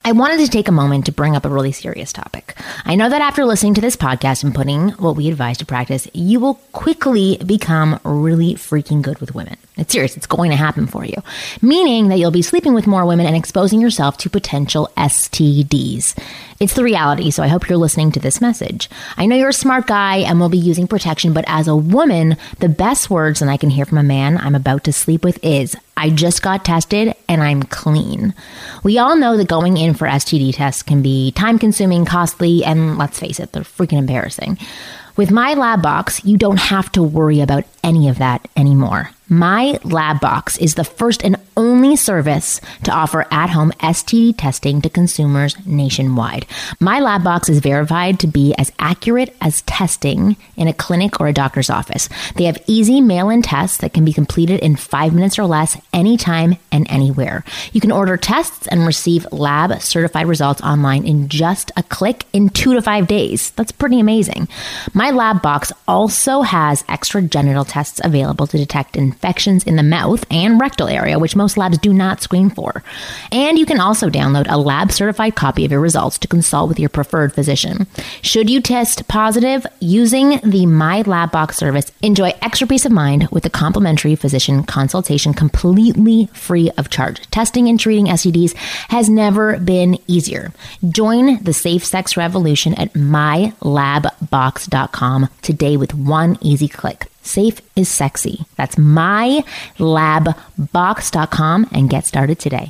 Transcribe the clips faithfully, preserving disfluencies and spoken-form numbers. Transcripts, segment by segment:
I wanted to take a moment to bring up a really serious topic. I know that after listening to this podcast and putting what we advise to practice, you will quickly become really freaking good with women. It's serious. It's going to happen for you. Meaning that you'll be sleeping with more women and exposing yourself to potential S T Ds. It's the reality, so I hope you're listening to this message. I know you're a smart guy and will be using protection, but as a woman, the best words that I can hear from a man I'm about to sleep with is, I just got tested and I'm clean. We all know that going in for S T D tests can be time-consuming, costly, and let's face it, they're freaking embarrassing. With My Lab Box, you don't have to worry about any of that anymore. My Lab Box is the first and only service to offer at-home S T D testing to consumers nationwide. My Lab Box is verified to be as accurate as testing in a clinic or a doctor's office. They have easy mail-in tests that can be completed in five minutes or less anytime and anywhere. You can order tests and receive lab-certified results online in just a click in two to five days. That's pretty amazing. My Lab Box also has extra genital tests available to detect infections in the mouth and rectal area, which most labs do not screen for. And you can also download a lab-certified copy of your results to consult with your preferred physician. Should you test positive using the My Lab Box service, enjoy extra peace of mind with a complimentary physician consultation completely free of charge. Testing and treating S T Ds has never been easier. Join the safe sex revolution at my lab box dot com today with one easy click. Safe is sexy. That's my lab box dot com and get started today.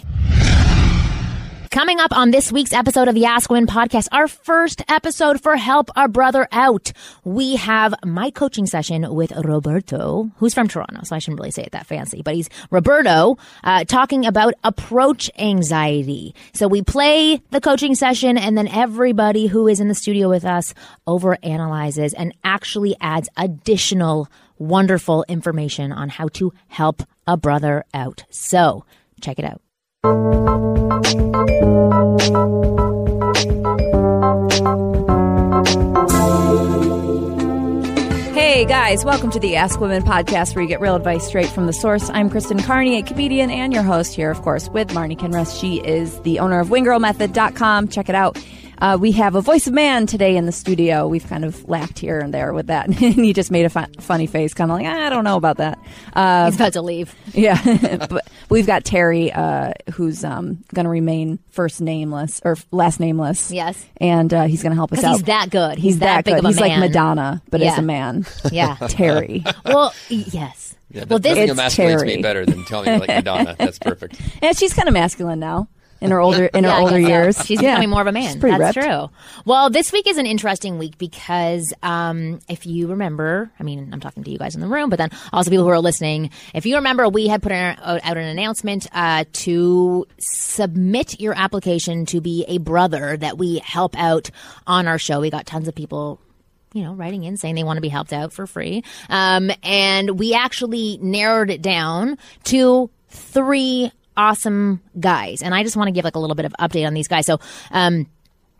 Coming up on this week's episode of the Ask Women podcast, our first episode for Help a Brother Out. We have my coaching session with Roberto, who's from Toronto, so I shouldn't really say it that fancy, but he's Roberto, uh, talking about approach anxiety. So we play the coaching session, and then everybody who is in the studio with us overanalyzes and actually adds additional wonderful information on how to help a brother out. So check it out. Hey guys, welcome to the Ask Women podcast, where you get real advice straight from the source. I'm Kristen Carney, a comedian and your host here, of course, with Marnie Kinrus. She is the owner of wing girl method dot com. Check it out. Uh, we have a voice of man today in the studio. We've kind of laughed here and there with that. And he just made a fun, funny face, kind of like, I don't know about that. Uh, He's about to leave. Yeah. But we've got Terry, uh, who's um, going to remain first nameless, or last nameless. Yes. And uh, he's going to help us out. He's that good. He's, He's that, that big good. of a He's man. like Madonna, but Yeah. as a man. Yeah. Terry. Well, yes. Yeah, well, this nothing It's emasculates Terry. me better than telling me like Madonna. That's perfect. And she's kind of masculine now. In her older in her Yeah, I older guess so. years, She's Yeah. becoming more of a man. She's pretty That's ripped. true. Well, this week is an interesting week because um, if you remember, I mean, I'm talking to you guys in the room, but then also people who are listening. If you remember, we had put out out an announcement uh, to submit your application to be a brother that we help out on our show. We got tons of people, you know, writing in saying they want to be helped out for free. Um, and we actually narrowed it down to three awesome guys. And I just want to give like a little bit of update on these guys. So um,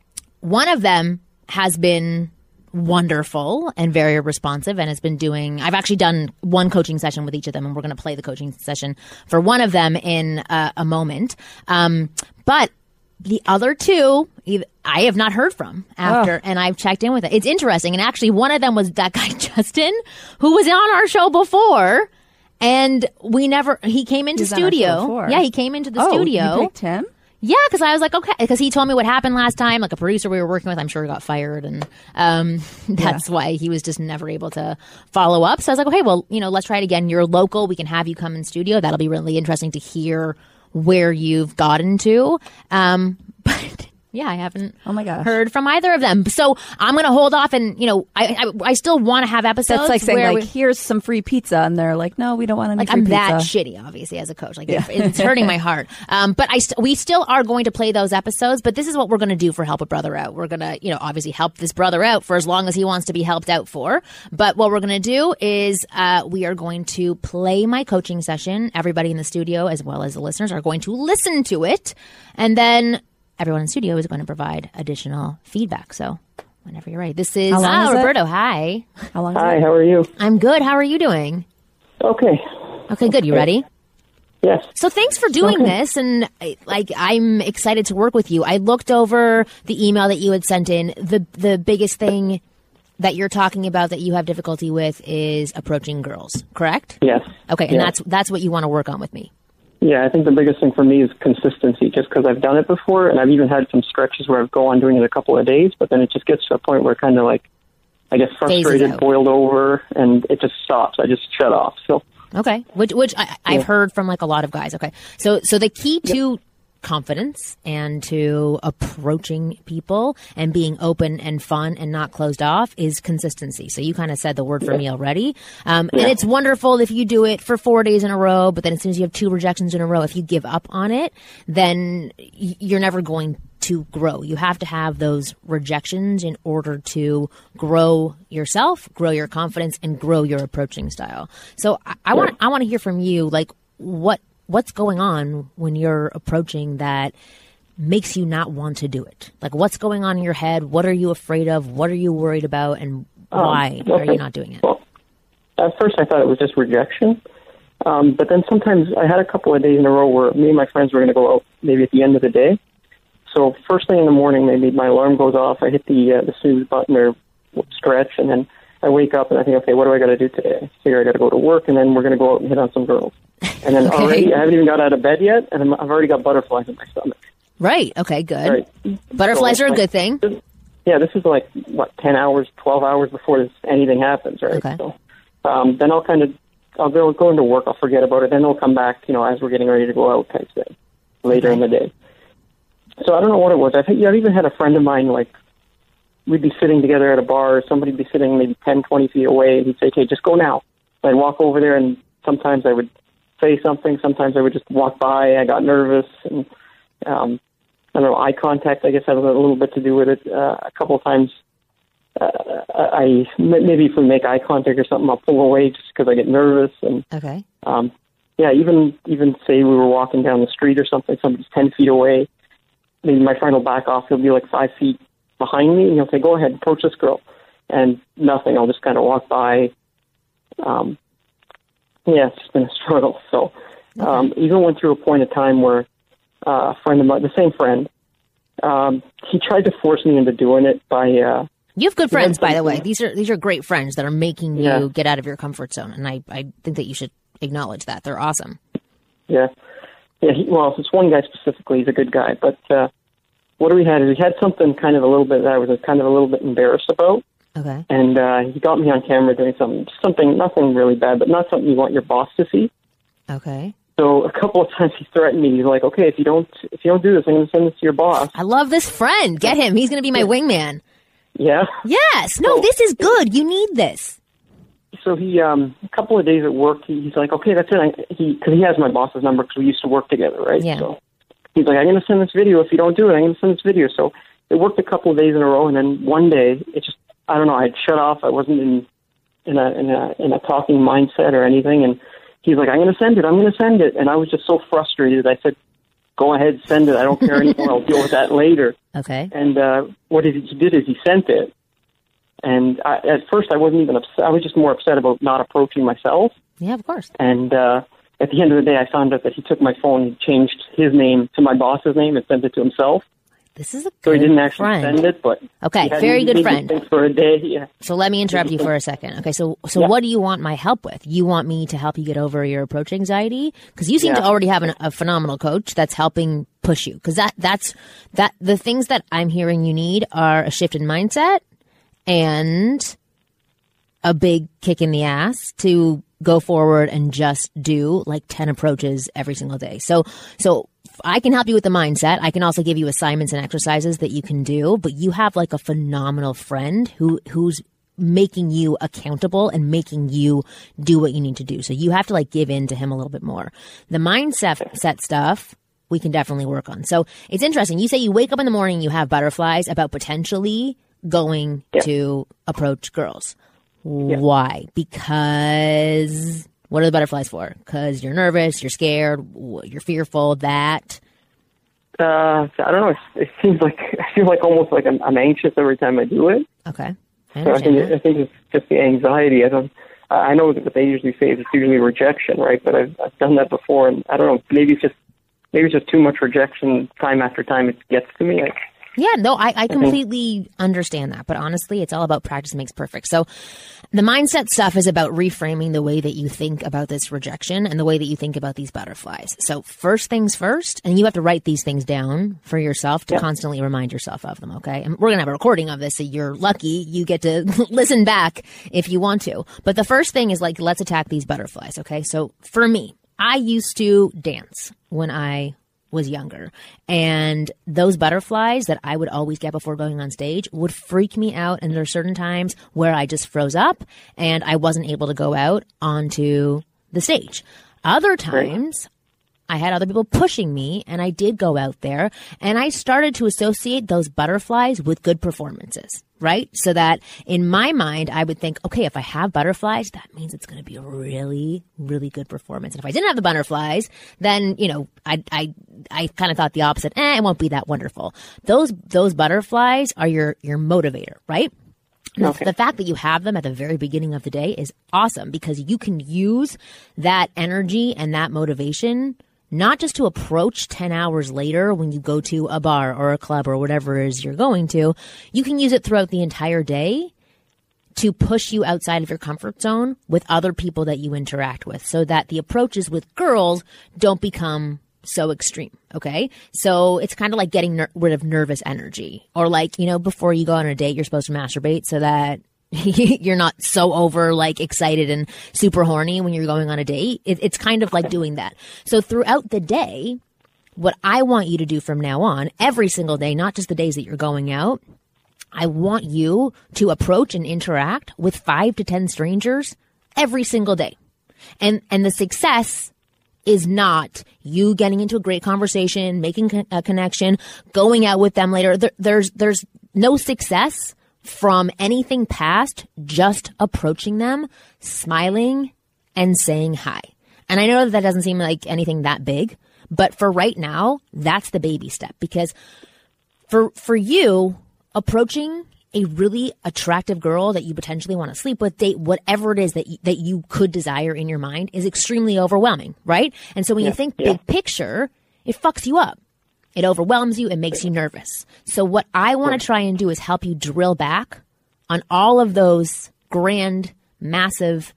one of them has been wonderful and very responsive and has been doing, I've actually done one coaching session with each of them, and we're going to play the coaching session for one of them in uh, a moment. Um, but the other two, I have not heard from after, Oh. and I've checked in with it. It's interesting. And actually, one of them was that guy, Justin, who was on our show before. And we never, he came into He was on our show studio. before. Yeah, he came into the Oh, studio. you picked him? Yeah, because I was like, okay, because he told me what happened last time. Like a producer we were working with, I'm sure he got fired, and um, that's Yeah. why he was just never able to follow up. So I was like, okay, well, you know, let's try it again. You're local. We can have you come in studio. That'll be really interesting to hear where you've gotten to. Um, but yeah, I haven't Oh my gosh. heard from either of them. So I'm going to hold off, and, you know, I I, I still want to have episodes. That's like saying, where like, we- here's some free pizza, and they're like, no, we don't want any like free I'm pizza. that shitty, obviously, as a coach. Like it- it's hurting my heart. Um, but I st- we still are going to play those episodes. But this is what we're going to do for Help a Brother Out. We're going to, you know, obviously help this brother out for as long as he wants to be helped out for. But what we're going to do is uh, we are going to play my coaching session. Everybody in the studio, as well as the listeners, are going to listen to it, and then everyone in the studio is going to provide additional feedback. So whenever you're ready, this is, How long ah, is it? Roberto. Hi, How long? Hi, Is it? how are you? I'm good. How are you doing? Okay. Okay, good. You ready? Yes. So thanks for doing Okay. this, and like I'm excited to work with you. I looked over the email that you had sent in. The the biggest thing that you're talking about that you have difficulty with is approaching girls, correct? Yes. Okay, and Yeah. that's that's what you want to work on with me. Yeah, I think the biggest thing for me is consistency, just because I've done it before, and I've even had some stretches where I go on doing it a couple of days, but then it just gets to a point where kind of like I get frustrated, out. boiled over, and it just stops. I just shut off. So Okay, which which I, I've Yeah. heard from like a lot of guys. Okay, so so the key to confidence and to approaching people and being open and fun and not closed off is consistency. So you kind of said the word for me already. Um, And it's wonderful if you do it for four days in a row, but then as soon as you have two rejections in a row, if you give up on it, then y- you're never going to grow. You have to have those rejections in order to grow yourself, grow your confidence, and grow your approaching style. So I, I want I want to hear from you, like what what's going on when you're approaching that makes you not want to do it? Like what's going on in your head? What are you afraid of? What are you worried about? And why Um, are okay. you not doing it? Well, at first I thought it was just rejection, um, but then sometimes I had a couple of days in a row where me and my friends were going to go out maybe at the end of the day. So first thing in the morning, maybe my alarm goes off. I hit the uh, the snooze button or stretch, and then I wake up and I think, okay, what do I got to do today? I figure I got to go to work, and then we're going to go out and hit on some girls. And then Okay. already, I haven't even got out of bed yet, and I'm, I've already got butterflies in my stomach. Right. Okay, good. Right. Butterflies So, are a like, good thing. this- Yeah, this is like, what, ten hours, twelve hours before this, anything happens, right? Okay. So um, then I'll kind of, I'll go, go into work, I'll forget about it, then they'll come back, you know, as we're getting ready to go out type thing later Okay. in the day. So I don't know what it was. I think, yeah, I've even had a friend of mine, like, we'd be sitting together at a bar, somebody'd be sitting maybe ten, twenty feet away, and he'd say, okay, just go now. I'd walk over there, and sometimes I would say something, sometimes I would just walk by, I got nervous, and, um, I don't know, eye contact, I guess, had a little bit to do with it. Uh, a couple of times, uh, I maybe if we make eye contact or something, I'll pull away just because I get nervous, and Okay. um, yeah, even even say we were walking down the street or something, somebody's ten feet away, maybe my friend will back off, he'll be like five feet behind me, and he'll say, go ahead, approach this girl, and nothing, I'll just kind of walk by. Um, yeah, it's just been a struggle. So um, even went through a point of time where uh, a friend of mine, the same friend, um, he tried to force me into doing it by... Uh, You have good friends, by the way. something- These are these are great friends that are making you Yeah. get out of your comfort zone, and I, I think that you should acknowledge that. They're awesome. Yeah. Yeah, he, well, it's one guy specifically. He's a good guy. But uh, what we had is we had something kind of a little bit that I was kind of a little bit embarrassed about. Okay. And uh, he got me on camera doing something, something, nothing really bad, but not something you want your boss to see. Okay. So a couple of times he threatened me. He's like, okay, if you don't, if you don't do this, I'm going to send this to your boss. I love this friend. Get him. He's going to be my wingman. Yeah. Yes. No, So- this is good. You need this. So he, um, a couple of days at work, he, he's like, okay, that's it. I, he, because he has my boss's number because we used to work together, right? Yeah. So he's like, I'm going to send this video. If you don't do it, I'm going to send this video. So it worked a couple of days in a row, and then one day, it just, I don't know, I'd shut off. I wasn't in in a in a in a talking mindset or anything, and he's like, I'm going to send it. I'm going to send it, and I was just so frustrated. I said, go ahead, send it. I don't care anymore. I'll deal with that later. Okay. And uh, what he did is he sent it. And I, at first, I wasn't even upset. I was just more upset about not approaching myself. Yeah, of course. And uh, at the end of the day, I found out that he took my phone and changed his name to my boss's name and sent it to himself. This is a So he good didn't actually friend. send it, but Okay, he had very me- good made me friend. think for a day. Yeah. So let me interrupt you for a second. Okay, so so Yeah. what do you want my help with? You want me to help you get over your approach anxiety? Because you seem Yeah. to already have an, a phenomenal coach that's helping push you. Because that that's that the things that I'm hearing you need are a shift in mindset and a big kick in the ass to go forward and just do like ten approaches every single day. So so I can help you with the mindset. I can also give you assignments and exercises that you can do, but you have like a phenomenal friend who who's making you accountable and making you do what you need to do. So you have to like give in to him a little bit more. The mindset set stuff we can definitely work on. So it's interesting. You say you wake up in the morning, you have butterflies about potentially going Yeah. to approach girls. Why? Because what are the butterflies for? Because you're nervous, you're scared, w- you're fearful, that. Uh, I don't know. It, it seems like I feel like almost like I'm, I'm anxious every time I do it. Okay. I So I understand think that. I think it's just the anxiety. I don't. I know that what they usually say is it's usually rejection, right? But I've, I've done that before, and I don't know, maybe it's just maybe it's just too much rejection time after time it gets to me. I, Yeah, no, I, I completely understand that. But honestly, it's all about practice makes perfect. So the mindset stuff is about reframing the way that you think about this rejection and the way that you think about these butterflies. So first things first, and you have to write these things down for yourself to yeah. constantly remind yourself of them, okay? And we're going to have a recording of this, so you're lucky you get to listen back if you want to. But the first thing is like, let's attack these butterflies, okay? So for me, I used to dance when I was younger. And those butterflies that I would always get before going on stage would freak me out. And there are certain times where I just froze up and I wasn't able to go out onto the stage. Other times, I had other people pushing me and I did go out there and I started to associate those butterflies with good performances, right? So that in my mind, I would think, okay, if I have butterflies, that means it's going to be a really, really good performance. And if I didn't have the butterflies, then, you know, I, I, I kind of thought the opposite. Eh, it won't be that wonderful. Those, those butterflies are your, your motivator, right? Okay. The fact that you have them at the very beginning of the day is awesome because you can use that energy and that motivation not just to approach ten hours later when you go to a bar or a club or whatever it is you're going to. You can use it throughout the entire day to push you outside of your comfort zone with other people that you interact with so that the approaches with girls don't become so extreme. Okay. So it's kind of like getting ner- rid of nervous energy, or like, you know, before you go on a date, you're supposed to masturbate so that you're not so over like excited and super horny when you're going on a date. It, it's kind of like doing that. So throughout the day, what I want you to do from now on, every single day, not just the days that you're going out, I want you to approach and interact with five to ten strangers every single day. And, and the success is not you getting into a great conversation, making a connection, going out with them later. There, there's, there's no success from anything past just approaching them, smiling, and saying hi. And I know that that doesn't seem like anything that big, but for right now, that's the baby step. Because for for you, approaching a really attractive girl that you potentially want to sleep with, date, whatever it is that you, that you could desire in your mind is extremely overwhelming, right? And so when yeah, you think yeah. big picture, it fucks you up. It overwhelms you. It makes you nervous. So what I want to try and do is help you drill back on all of those grand, massive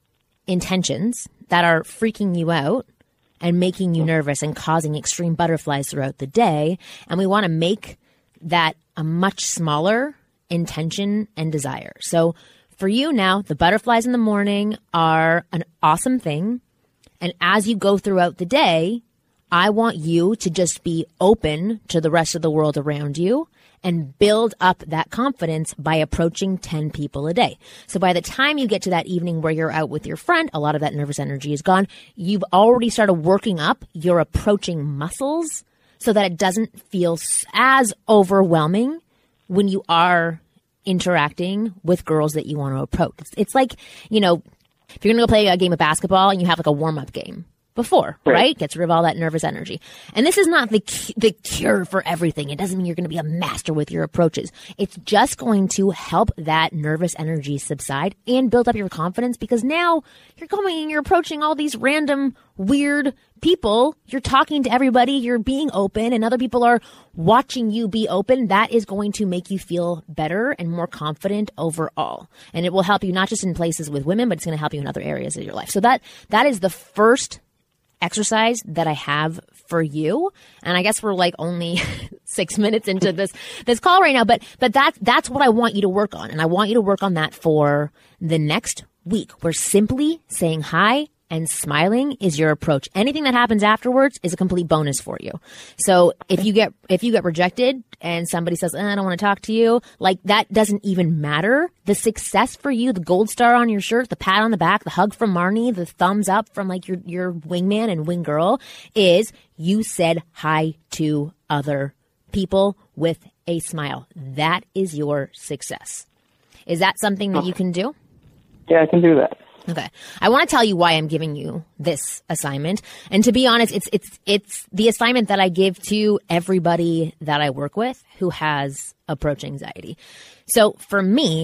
intentions that are freaking you out and making you nervous and causing extreme butterflies throughout the day. And we want to make that a much smaller intention and desire. So for you now, the butterflies in the morning are an awesome thing. And as you go throughout the day, I want you to just be open to the rest of the world around you and build up that confidence by approaching ten people a day. So by the time you get to that evening where you're out with your friend, a lot of that nervous energy is gone. You've already started working up your approaching muscles so that it doesn't feel as overwhelming when you are interacting with girls that you want to approach. It's, it's like, you know, if you're going to go play a game of basketball and you have like a warm-up game before, right. right? Gets rid of all that nervous energy. And this is not the the cure for everything. It doesn't mean you're going to be a master with your approaches. It's just going to help that nervous energy subside and build up your confidence because now you're going and you're approaching all these random weird people. You're talking to everybody. You're being open and other people are watching you be open. That is going to make you feel better and more confident overall. And it will help you not just in places with women, but it's going to help you in other areas of your life. So that that is the first exercise that I have for you. And I guess we're like only six minutes into this, this call right now, but, but that's, that's what I want you to work on. And I want you to work on that for the next week. We're simply saying hi and smiling is your approach. Anything that happens afterwards is a complete bonus for you. So if you get, if you get rejected and somebody says, eh, I don't want to talk to you, like that doesn't even matter. The success for you, the gold star on your shirt, the pat on the back, the hug from Marnie, the thumbs up from like your, your wingman and wing girl is you said hi to other people with a smile. That is your success. Is that something that you can do? Yeah, I can do that. Okay. I want to tell you why I'm giving you this assignment. And to be honest, it's, it's, it's the assignment that I give to everybody that I work with who has approach anxiety. So for me,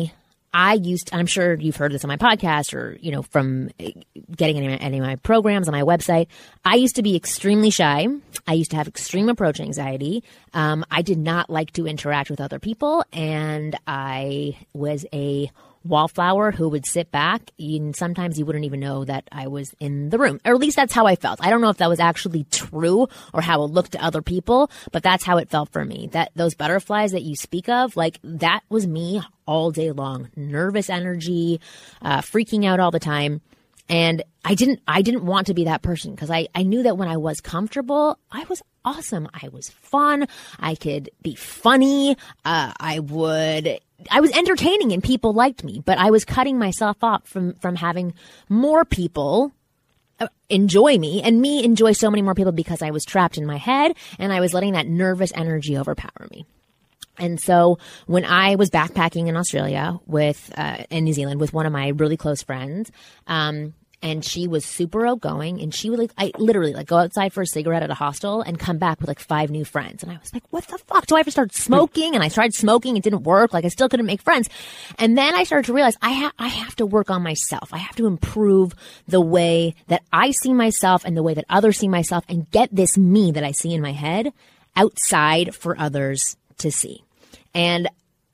I used, I'm sure you've heard this on my podcast or, you know, from getting any, any of my programs on my website. I used to be extremely shy. I used to have extreme approach anxiety. Um, I did not like to interact with other people. And I was a wallflower who would sit back, and sometimes you wouldn't even know that I was in the room. Or at least that's how I felt. I don't know if that was actually true or how it looked to other people, but that's how it felt for me. That those butterflies that you speak of, like that was me all day long. Nervous energy, uh, freaking out all the time. And I didn't, I didn't want to be that person because I, I knew that when I was comfortable, I was awesome. I was fun. I could be funny. Uh, I would, I was entertaining and people liked me, but I was cutting myself off from, from having more people enjoy me and me enjoy so many more people because I was trapped in my head and I was letting that nervous energy overpower me. And so when I was backpacking in Australia with, uh, in New Zealand with one of my really close friends, um, and she was super outgoing and she would like, I literally like go outside for a cigarette at a hostel and come back with like five new friends. And I was like, what the fuck? Do I have to start smoking? And I tried smoking. It didn't work. Like I still couldn't make friends. And then I started to realize I ha- I have to work on myself. I have to improve the way that I see myself and the way that others see myself and get this me that I see in my head outside for others to see. And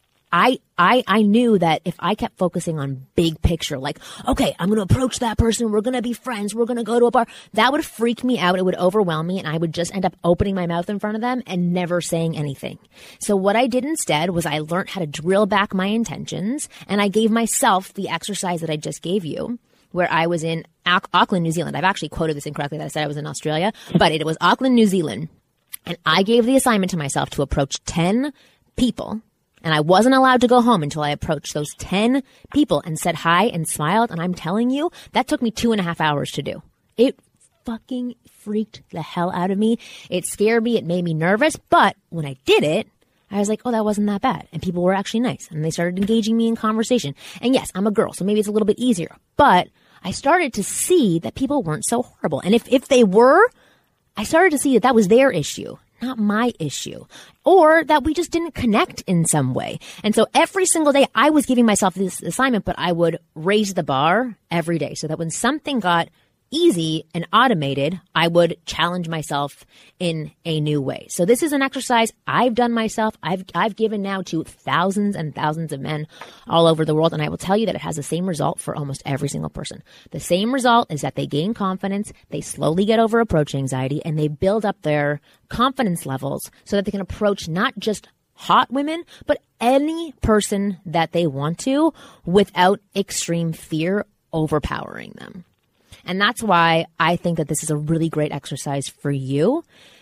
I, I, I knew that if I kept focusing on big picture, like, okay, I'm going to approach that person. We're going to be friends. We're going to go to a bar. That would freak me out. It would overwhelm me. And I would just end up opening my mouth in front of them and never saying anything. So what I did instead was I learned how to drill back my intentions. And I gave myself the exercise that I just gave you, where I was in Auckland, New Zealand. I've actually quoted this incorrectly that I said I was in Australia, but it was Auckland, New Zealand. And I gave the assignment to myself to approach ten people. And I wasn't allowed to go home until I approached those ten people and said hi and smiled. And I'm telling you, that took me two and a half hours to do. It fucking freaked the hell out of me. It scared me. It made me nervous. But when I did it, I was like, oh, that wasn't that bad. And people were actually nice. And they started engaging me in conversation. And yes, I'm a girl, so maybe it's a little bit easier. But I started to see that people weren't so horrible. And if, if they were, I started to see that that was their issue, not my issue, or that we just didn't connect in some way. And so every single day I was giving myself this assignment, but I would raise the bar every day so that when something got easy and automated, I would challenge myself in a new way. So this is an exercise I've done myself. I've, I've given now to thousands and thousands of men all over the world. And I will tell you that it has the same result for almost every single person. The same result is that they gain confidence, they slowly get over approach anxiety, and they build up their confidence levels so that they can approach not just hot women, but any person that they want to without extreme fear overpowering them. And that's why I think that this is a really great exercise for you,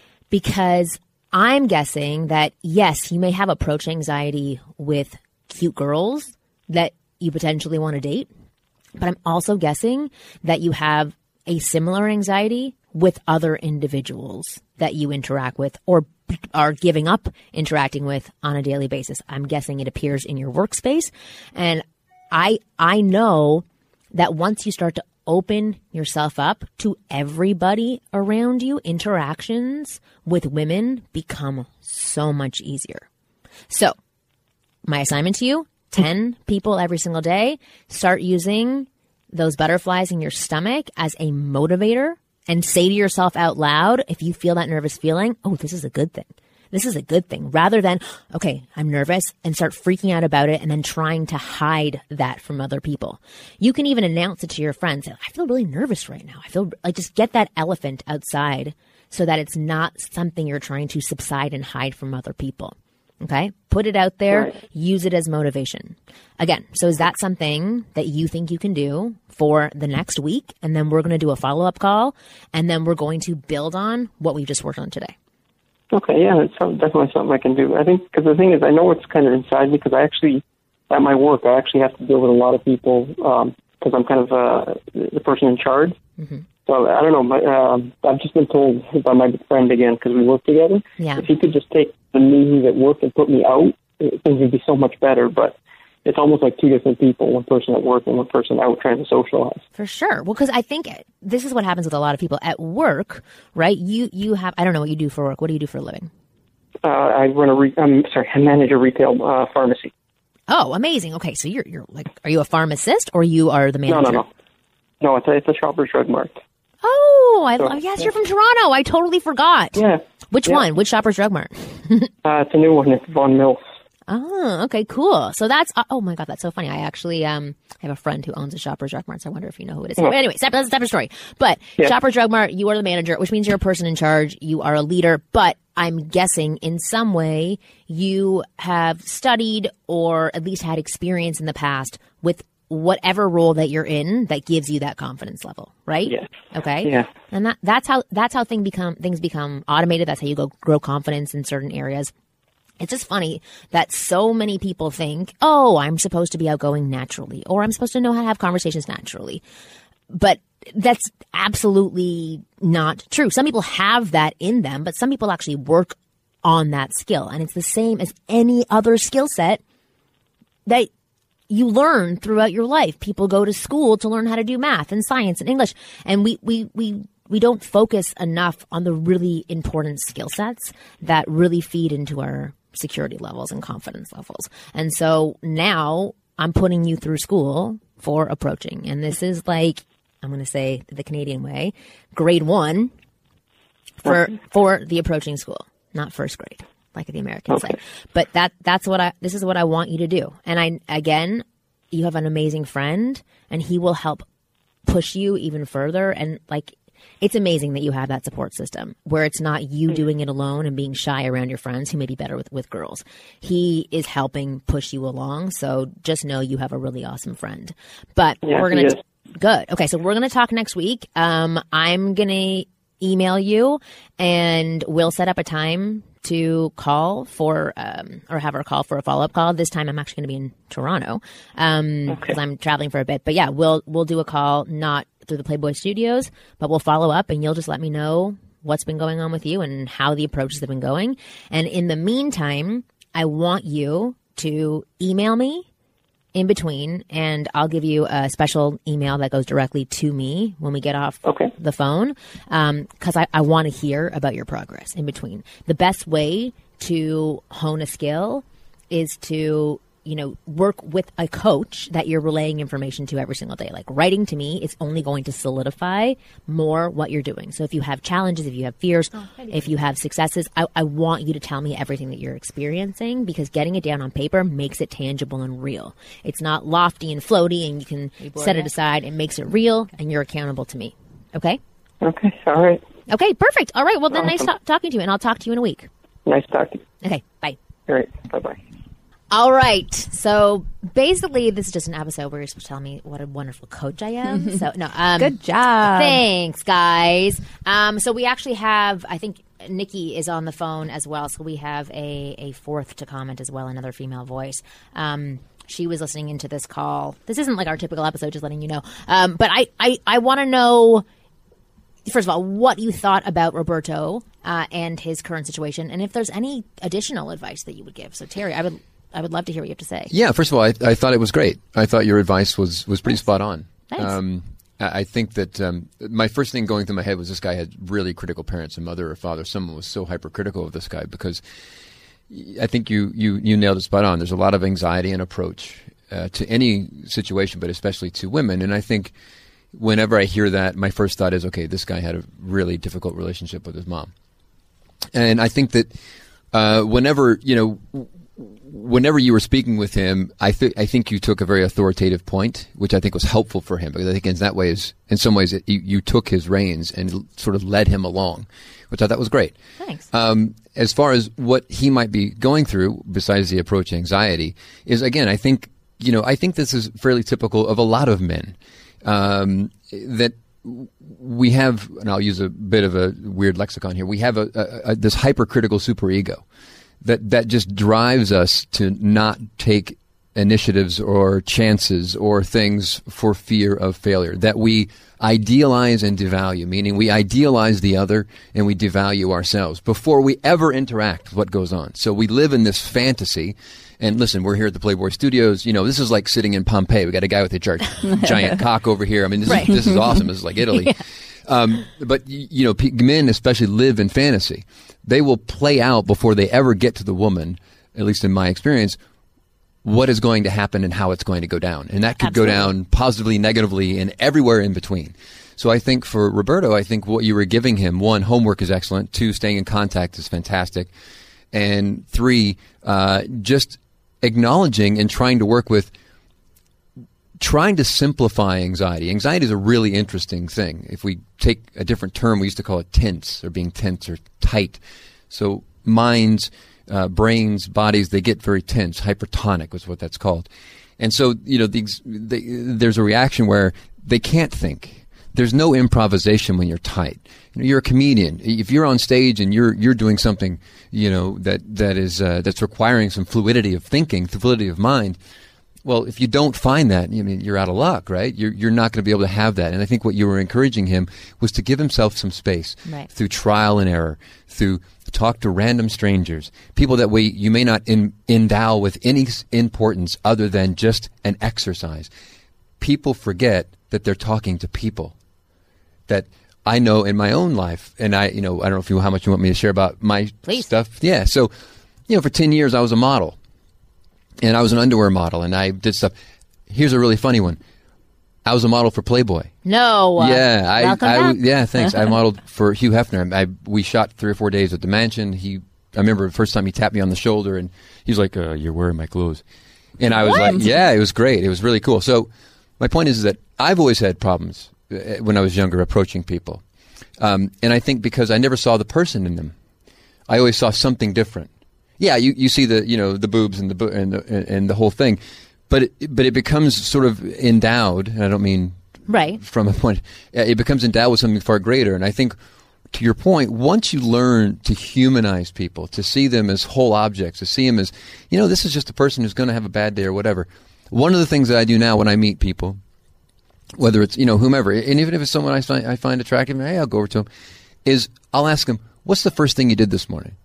because I'm guessing that, yes, you may have approach anxiety with cute girls that you potentially want to date, but I'm also guessing that you have a similar anxiety with other individuals that you interact with or are giving up interacting with on a daily basis. I'm guessing it appears in your workspace. And I I know that once you start to open yourself up to everybody around you, interactions with women become so much easier. So my assignment to you, ten people every single day, start using those butterflies in your stomach as a motivator and say to yourself out loud, if you feel that nervous feeling, oh, this is a good thing. This is a good thing, rather than, okay, I'm nervous, and start freaking out about it and then trying to hide that from other people. You can even announce it to your friends. I feel really nervous right now. I feel like, just get that elephant outside so that it's not something you're trying to subside and hide from other people. Okay? Put it out there. Right. Use it as motivation. Again, so is that something that you think you can do for the next week? And then we're going to do a follow-up call, and then we're going to build on what we just worked on today. Okay, yeah, it's definitely something I can do. I think, because the thing is, I know it's kind of inside me, because I actually, at my work, I actually have to deal with a lot of people, because um, I'm kind of uh, the person in charge. Mm-hmm. So, I don't know, my, um, I've just been told by my friend again, because we work together, yeah. if he could just take the me who's at work and put me out, things would be so much better. But it's almost like two different people, one person at work and one person out trying to socialize. For sure. Well, because I think this is what happens with a lot of people at work, right? You you have, I don't know what you do for work. What do you do for a living? Uh, I run a, re- I'm sorry, I manage a retail uh, pharmacy. Oh, amazing. Okay, so you're you're like, are you a pharmacist or you are the manager? No, no, no. No, it's a, it's a Shoppers Drug Mart. Oh, I, So, oh, yes, yeah. you're from Toronto. I totally forgot. Yeah. Which Yeah. one? Which Shoppers Drug Mart? Uh, it's a new one. It's Von Mills. Oh, okay, cool. So that's, uh, oh my God, that's so funny. I actually um have a friend who owns a Shoppers Drug Mart, so I wonder if you know who it is. Oh. Anyway, separate, that's a separate story. But Yeah. Shoppers Drug Mart, you are the manager, which means you're a person in charge. You are a leader, but I'm guessing in some way you have studied or at least had experience in the past with whatever role that you're in that gives you that confidence level, right? Yes. Okay. Yeah. And that that's how that's how thing become things become automated. That's how you go grow confidence in certain areas. It's just funny that so many people think, oh, I'm supposed to be outgoing naturally, or I'm supposed to know how to have conversations naturally. But that's absolutely not true. Some people have that in them, but some people actually work on that skill. And it's the same as any other skill set that you learn throughout your life. People go to school to learn how to do math and science and English. And we, we, we, we don't focus enough on the really important skill sets that really feed into our security levels and confidence levels. And so now I'm putting you through school for approaching. And this is like, I'm going to say the Canadian way, grade one for, for the approaching school, not first grade, like the Americans Okay. say. But that, that's what I, this is what I want you to do. And I, again, you have an amazing friend and he will help push you even further. And like, it's amazing that you have that support system where it's not you doing it alone and being shy around your friends who may be better with, with girls. He is helping push you along. So just know you have a really awesome friend. But Yeah, we're he going is. to, good. Okay. So we're going to talk next week. Um, I'm going to email you and we'll set up a time to call for, um, or have our call for a follow-up call. This time I'm actually going to be in Toronto, um, Okay. because I'm traveling for a bit. But yeah, we'll, we'll do a call, not through the Playboy Studios, but we'll follow up and you'll just let me know what's been going on with you and how the approaches have been going. And in the meantime, I want you to email me in between and I'll give you a special email that goes directly to me when we get off Okay. the phone. Um, cause I, I want to hear about your progress in between. The best way to hone a skill is to, you know, work with a coach that you're relaying information to every single day. Like writing to me is only going to solidify more what you're doing. So if you have challenges, if you have fears, if you have successes, I, I want you to tell me everything that you're experiencing because getting it down on paper makes it tangible and real. It's not lofty and floaty and you can set it aside. It makes it real and you're accountable to me. Okay? Okay. All right. Okay, perfect. All right. Well, then nice Awesome. ta- talking to you and I'll talk to you in a week. Nice talking. Okay, bye. All right. Bye-bye. All right. So basically, this is just an episode where you're supposed to tell me what a wonderful coach I am. So no, um, Good job. Thanks, guys. Um, so we actually have, I think Nikki is on the phone as well. So we have a a fourth to comment as well, another female voice. Um, she was listening into this call. This isn't like our typical episode, just letting you know. Um, but I I, I want to know. First of all, what you thought about Roberto uh, and his current situation, and if there's any additional advice that you would give. So, Terry, I would I would love to hear what you have to say. Yeah, first of all, I, I thought it was great. I thought your advice was, was pretty spot on. Thanks. Um, I I think that um, my first thing going through my head was this guy had really critical parents, a mother or father. Someone was so hypercritical of this guy because I think you, you, you nailed it spot on. There's a lot of anxiety and approach uh, to any situation, but especially to women. And I think whenever I hear that, my first thought is, okay, this guy had a really difficult relationship with his mom. And I think that uh, whenever, you know, whenever you were speaking with him, I think I think you took a very authoritative point, which I think was helpful for him because I think in that ways, in some ways, it, you, you took his reins and l- sort of led him along, which I thought was great. Thanks. Um, as far as what he might be going through, besides the approach anxiety, is again, I think you know, I think this is fairly typical of a lot of men um, that. We have, and I'll use a bit of a weird lexicon here. We have a, a, a this hypercritical superego that that just drives us to not take initiatives or chances or things for fear of failure. That we idealize and devalue, meaning we idealize the other and we devalue ourselves before we ever interact with what goes on. So we live in this fantasy. And listen, we're here at the Playboy Studios. You know, this is like sitting in Pompeii. We got a guy with a giant, giant cock over here. I mean, this, Right. is, this is awesome. This is like Italy. Yeah. Um, but, you know, men especially live in fantasy. They will play out before they ever get to the woman, at least in my experience, what is going to happen and how it's going to go down. And that could Absolutely. go down positively, negatively, and everywhere in between. So I think for Roberto, I think what you were giving him, one, homework is excellent. Two, staying in contact is fantastic. And three, uh, just acknowledging and trying to work with, trying to simplify anxiety. Anxiety is a really interesting thing. If we take a different term, we used to call it tense, or being tense or tight. So minds, uh, brains, bodies, they get very tense. Hypertonic was what that's called. And so, you know, the, the, there's a reaction where they can't think. There's no improvisation when you're tight. You know, you're a comedian. If you're on stage and you're you're doing something, you know, that that is uh, that's requiring some fluidity of thinking, fluidity of mind. Well, if you don't find that, I mean, you're out of luck, right? You're you're not going to be able to have that. And I think what you were encouraging him was to give himself some space right. through trial and error, through talk to random strangers, people that way you may not in, endow with any importance other than just an exercise. People forget that they're talking to people. That I know in my own life, and I, you know, I don't know if you how much you want me to share about my Please. stuff. Yeah, so, you know, for ten years I was a model, and I was an underwear model, and I did stuff. Here's a really funny one. I was a model for Playboy. No. Uh, yeah, I, welcome I, back. yeah, thanks. I modeled for Hugh Hefner. I we shot three or four days at the mansion. He, I remember the first time he tapped me on the shoulder, and he's like, uh, "You're wearing my clothes," and I was What? like, "Yeah, it was great. It was really cool." So, my point is that I've always had problems when I was younger approaching people. Um, and I think because I never saw the person in them, I always saw something different. Yeah, you, you see the, you know, the boobs and the, bo- and the, and the whole thing, but it, but it becomes sort of endowed, and I don't mean Right. from a point, it becomes endowed with something far greater. And I think to your point, once you learn to humanize people, to see them as whole objects, to see them as, you know, this is just a person who's going to have a bad day or whatever. One of the things that I do now when I meet people, whether it's, you know, whomever, and even if it's someone I find, I find attractive, hey, I'll go over to them, is I'll ask them, what's the first thing you did this morning?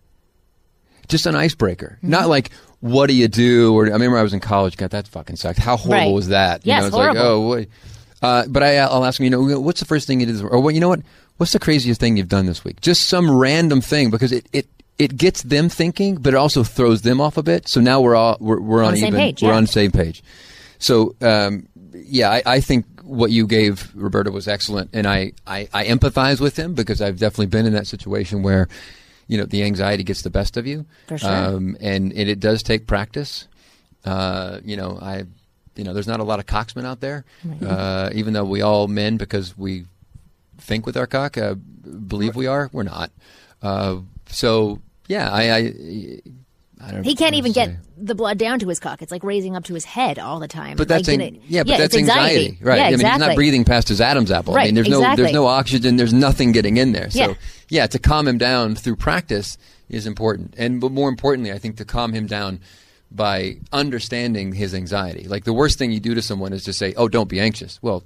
Just an icebreaker. Mm-hmm. Not like, what do you do? Or I remember I was in college, God, that fucking sucked. How horrible Right. was that? You Yes, know, it's horrible. like, oh, what? Uh, but I, I'll ask them, you know, what's the first thing you did this morning? Or, well, you know what? What's the craziest thing you've done this week? Just some random thing, because it, it, it gets them thinking, but it also throws them off a bit. So now we're all, we're, we're on, On the same even, page, we're yeah. on the same page. So, um, yeah, I, I think what you gave Roberto was excellent, and I, I, I empathize with him because I've definitely been in that situation where, you know, the anxiety gets the best of you. For sure. Um, and, and it does take practice. Uh, you know, I, you know, there's not a lot of cocksmen out there, uh, even though we all men, because we think with our cock, uh, believe we are, we're not. Uh, so yeah, I, I, I don't He can't know even what to get say. the blood down to his cock. It's like raising up to his head all the time. But that's like, an- you know, yeah, but yeah, that's it's anxiety, right? Yeah, I mean, exactly. he's not breathing past his Adam's apple. I Right, mean, there's no exactly. there's no oxygen, there's nothing getting in there. So Yeah. yeah, to calm him down through practice is important, and but more importantly, I think to calm him down by understanding his anxiety. Like the worst thing you do to someone is just say, "Oh, don't be anxious." Well,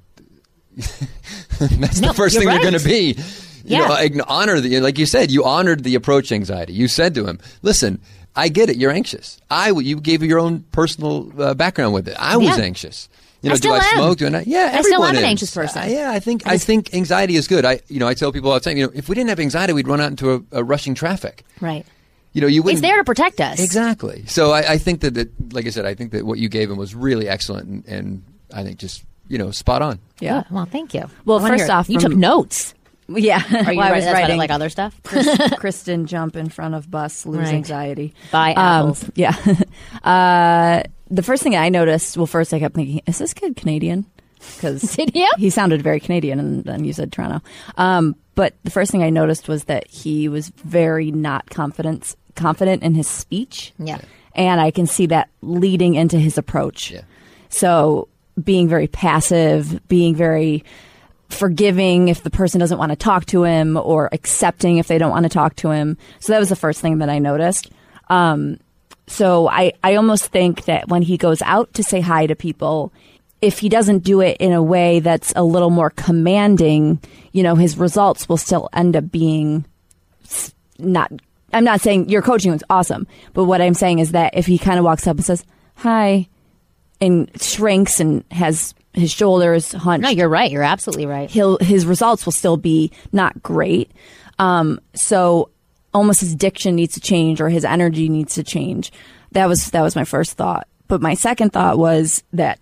that's No, the first you're thing right. they're going to be. You Yeah. know, ag- honor the, like you said, you honored the approach anxiety. You said to him, "Listen, I get it. You're anxious. I you gave your own personal uh, background with it. I was Yeah. anxious. You I know, still do I am. smoke? Do I not? Yeah, I still everyone am an is. anxious person. Uh, yeah, I think I, think anxiety is good. I you know I tell people all the time. You know, if we didn't have anxiety, we'd run out into a, a rushing traffic. Right. You know, you It's wouldn't. there to protect us. Exactly. So I, I think that, that, like I said, I think that what you gave him was really excellent, and, and I think just you know spot on. Yeah. Good. Well, thank you. Well, I wanna first hear it. off, you from- took notes. Yeah. Are you While I right? was That's why I writing like other stuff. Chris- Kristen jump in front of bus, lose Right. anxiety. Buy Um, apples. yeah. uh, the first thing I noticed, well, first I kept thinking, is this kid Canadian? Because Did you? he sounded very Canadian, and then you said Toronto. Um, but the first thing I noticed was that he was very not confident, confident in his speech. Yeah. And I can see that leading into his approach. Yeah. So being very passive, being very forgiving if the person doesn't want to talk to him, or accepting if they don't want to talk to him. So that was the first thing that I noticed. Um, so I, I almost think that when he goes out to say hi to people, if he doesn't do it in a way that's a little more commanding, you know, his results will still end up being s- not, I'm not saying your coaching was awesome, but what I'm saying is that if he kind of walks up and says, hi, and shrinks and has his shoulders hunched, No, you're right. You're absolutely right. he'll his results will still be not great. Um, so almost his diction needs to change, or his energy needs to change. That was that was my first thought. But my second thought was that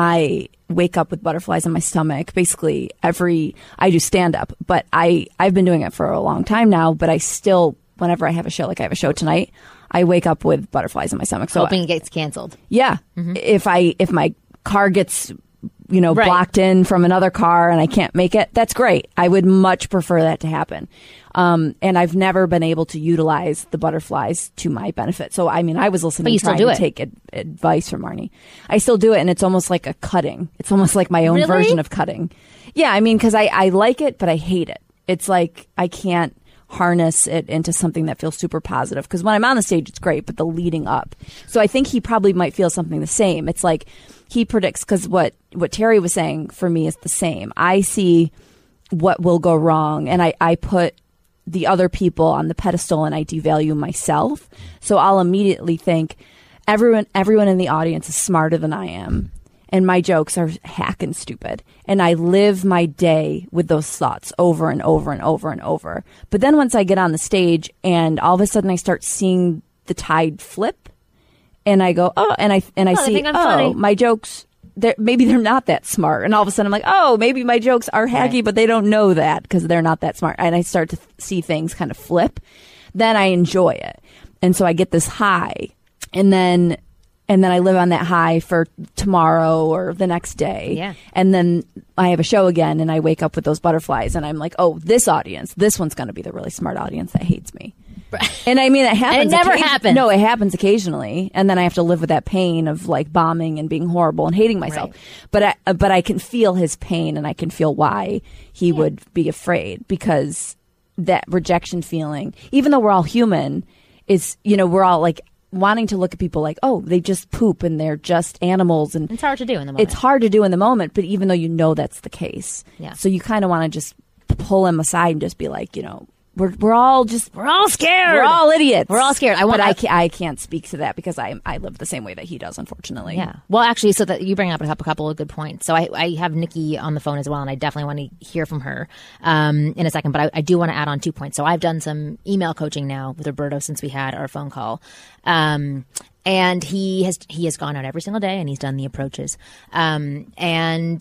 I wake up with butterflies in my stomach basically every, I do stand up, but I, I've been doing it for a long time now, but I still, whenever I have a show, like I have a show tonight, I wake up with butterflies in my stomach. So hoping it gets canceled. Yeah. Mm-hmm. If I, if my car gets, you know, right. blocked in from another car and I can't make it, that's great. I would much prefer that to happen. Um, and I've never been able to utilize the butterflies to my benefit. So, I mean, I was listening, but you still trying do to it. take ad- advice from Marnie. I still do it, and it's almost like a cutting. It's almost like my own really? version of cutting. Yeah, I mean, because I, I like it, but I hate it. It's like I can't harness it into something that feels super positive. Because when I'm on the stage, it's great, but the leading up. So I think he probably might feel something the same. It's like he predicts, because what, what Terry was saying for me is the same. I see what will go wrong, and I, I put the other people on the pedestal and I devalue myself. So I'll immediately think everyone everyone in the audience is smarter than I am, and my jokes are hacking stupid. And I live my day with those thoughts over and over and over and over. But then once I get on the stage and all of a sudden I start seeing the tide flip, and I go, oh, and I and I oh, see, I oh, funny. my jokes, they're, maybe they're not that smart. And all of a sudden I'm like, oh, maybe my jokes are hacky, right. but they don't know that because they're not that smart. And I start to th- see things kind of flip. Then I enjoy it. And so I get this high, and then, and then I live on that high for tomorrow or the next day. Yeah. And then I have a show again, and I wake up with those butterflies, and I'm like, oh, this audience, this one's going to be the really smart audience that hates me. And I mean, it happens. And it never happens. No, it happens occasionally, and then I have to live with that pain of like bombing and being horrible and hating myself. Right. But I, but I can feel his pain, and I can feel why he yeah. would be afraid, because that rejection feeling, even though we're all human, is, you know, we're all like wanting to look at people like, oh, they just poop and they're just animals, and it's hard to do in the moment. It's hard to do in the moment, but even though you know that's the case, yeah. So you kind of want to just pull him aside and just be like, you know. We're we're all just we're all scared. We're all idiots. We're all scared. I want. But I I, can't, I can't speak to that because I I live the same way that he does, unfortunately. Yeah. Well, actually, so that you bring up a couple, couple of good points. So I, I have Nikki on the phone as well, and I definitely want to hear from her um, in a second. But I, I do want to add on two points. So I've done some email coaching now with Roberto since we had our phone call. Um, and he has he has gone out every single day, and he's done the approaches. Um, and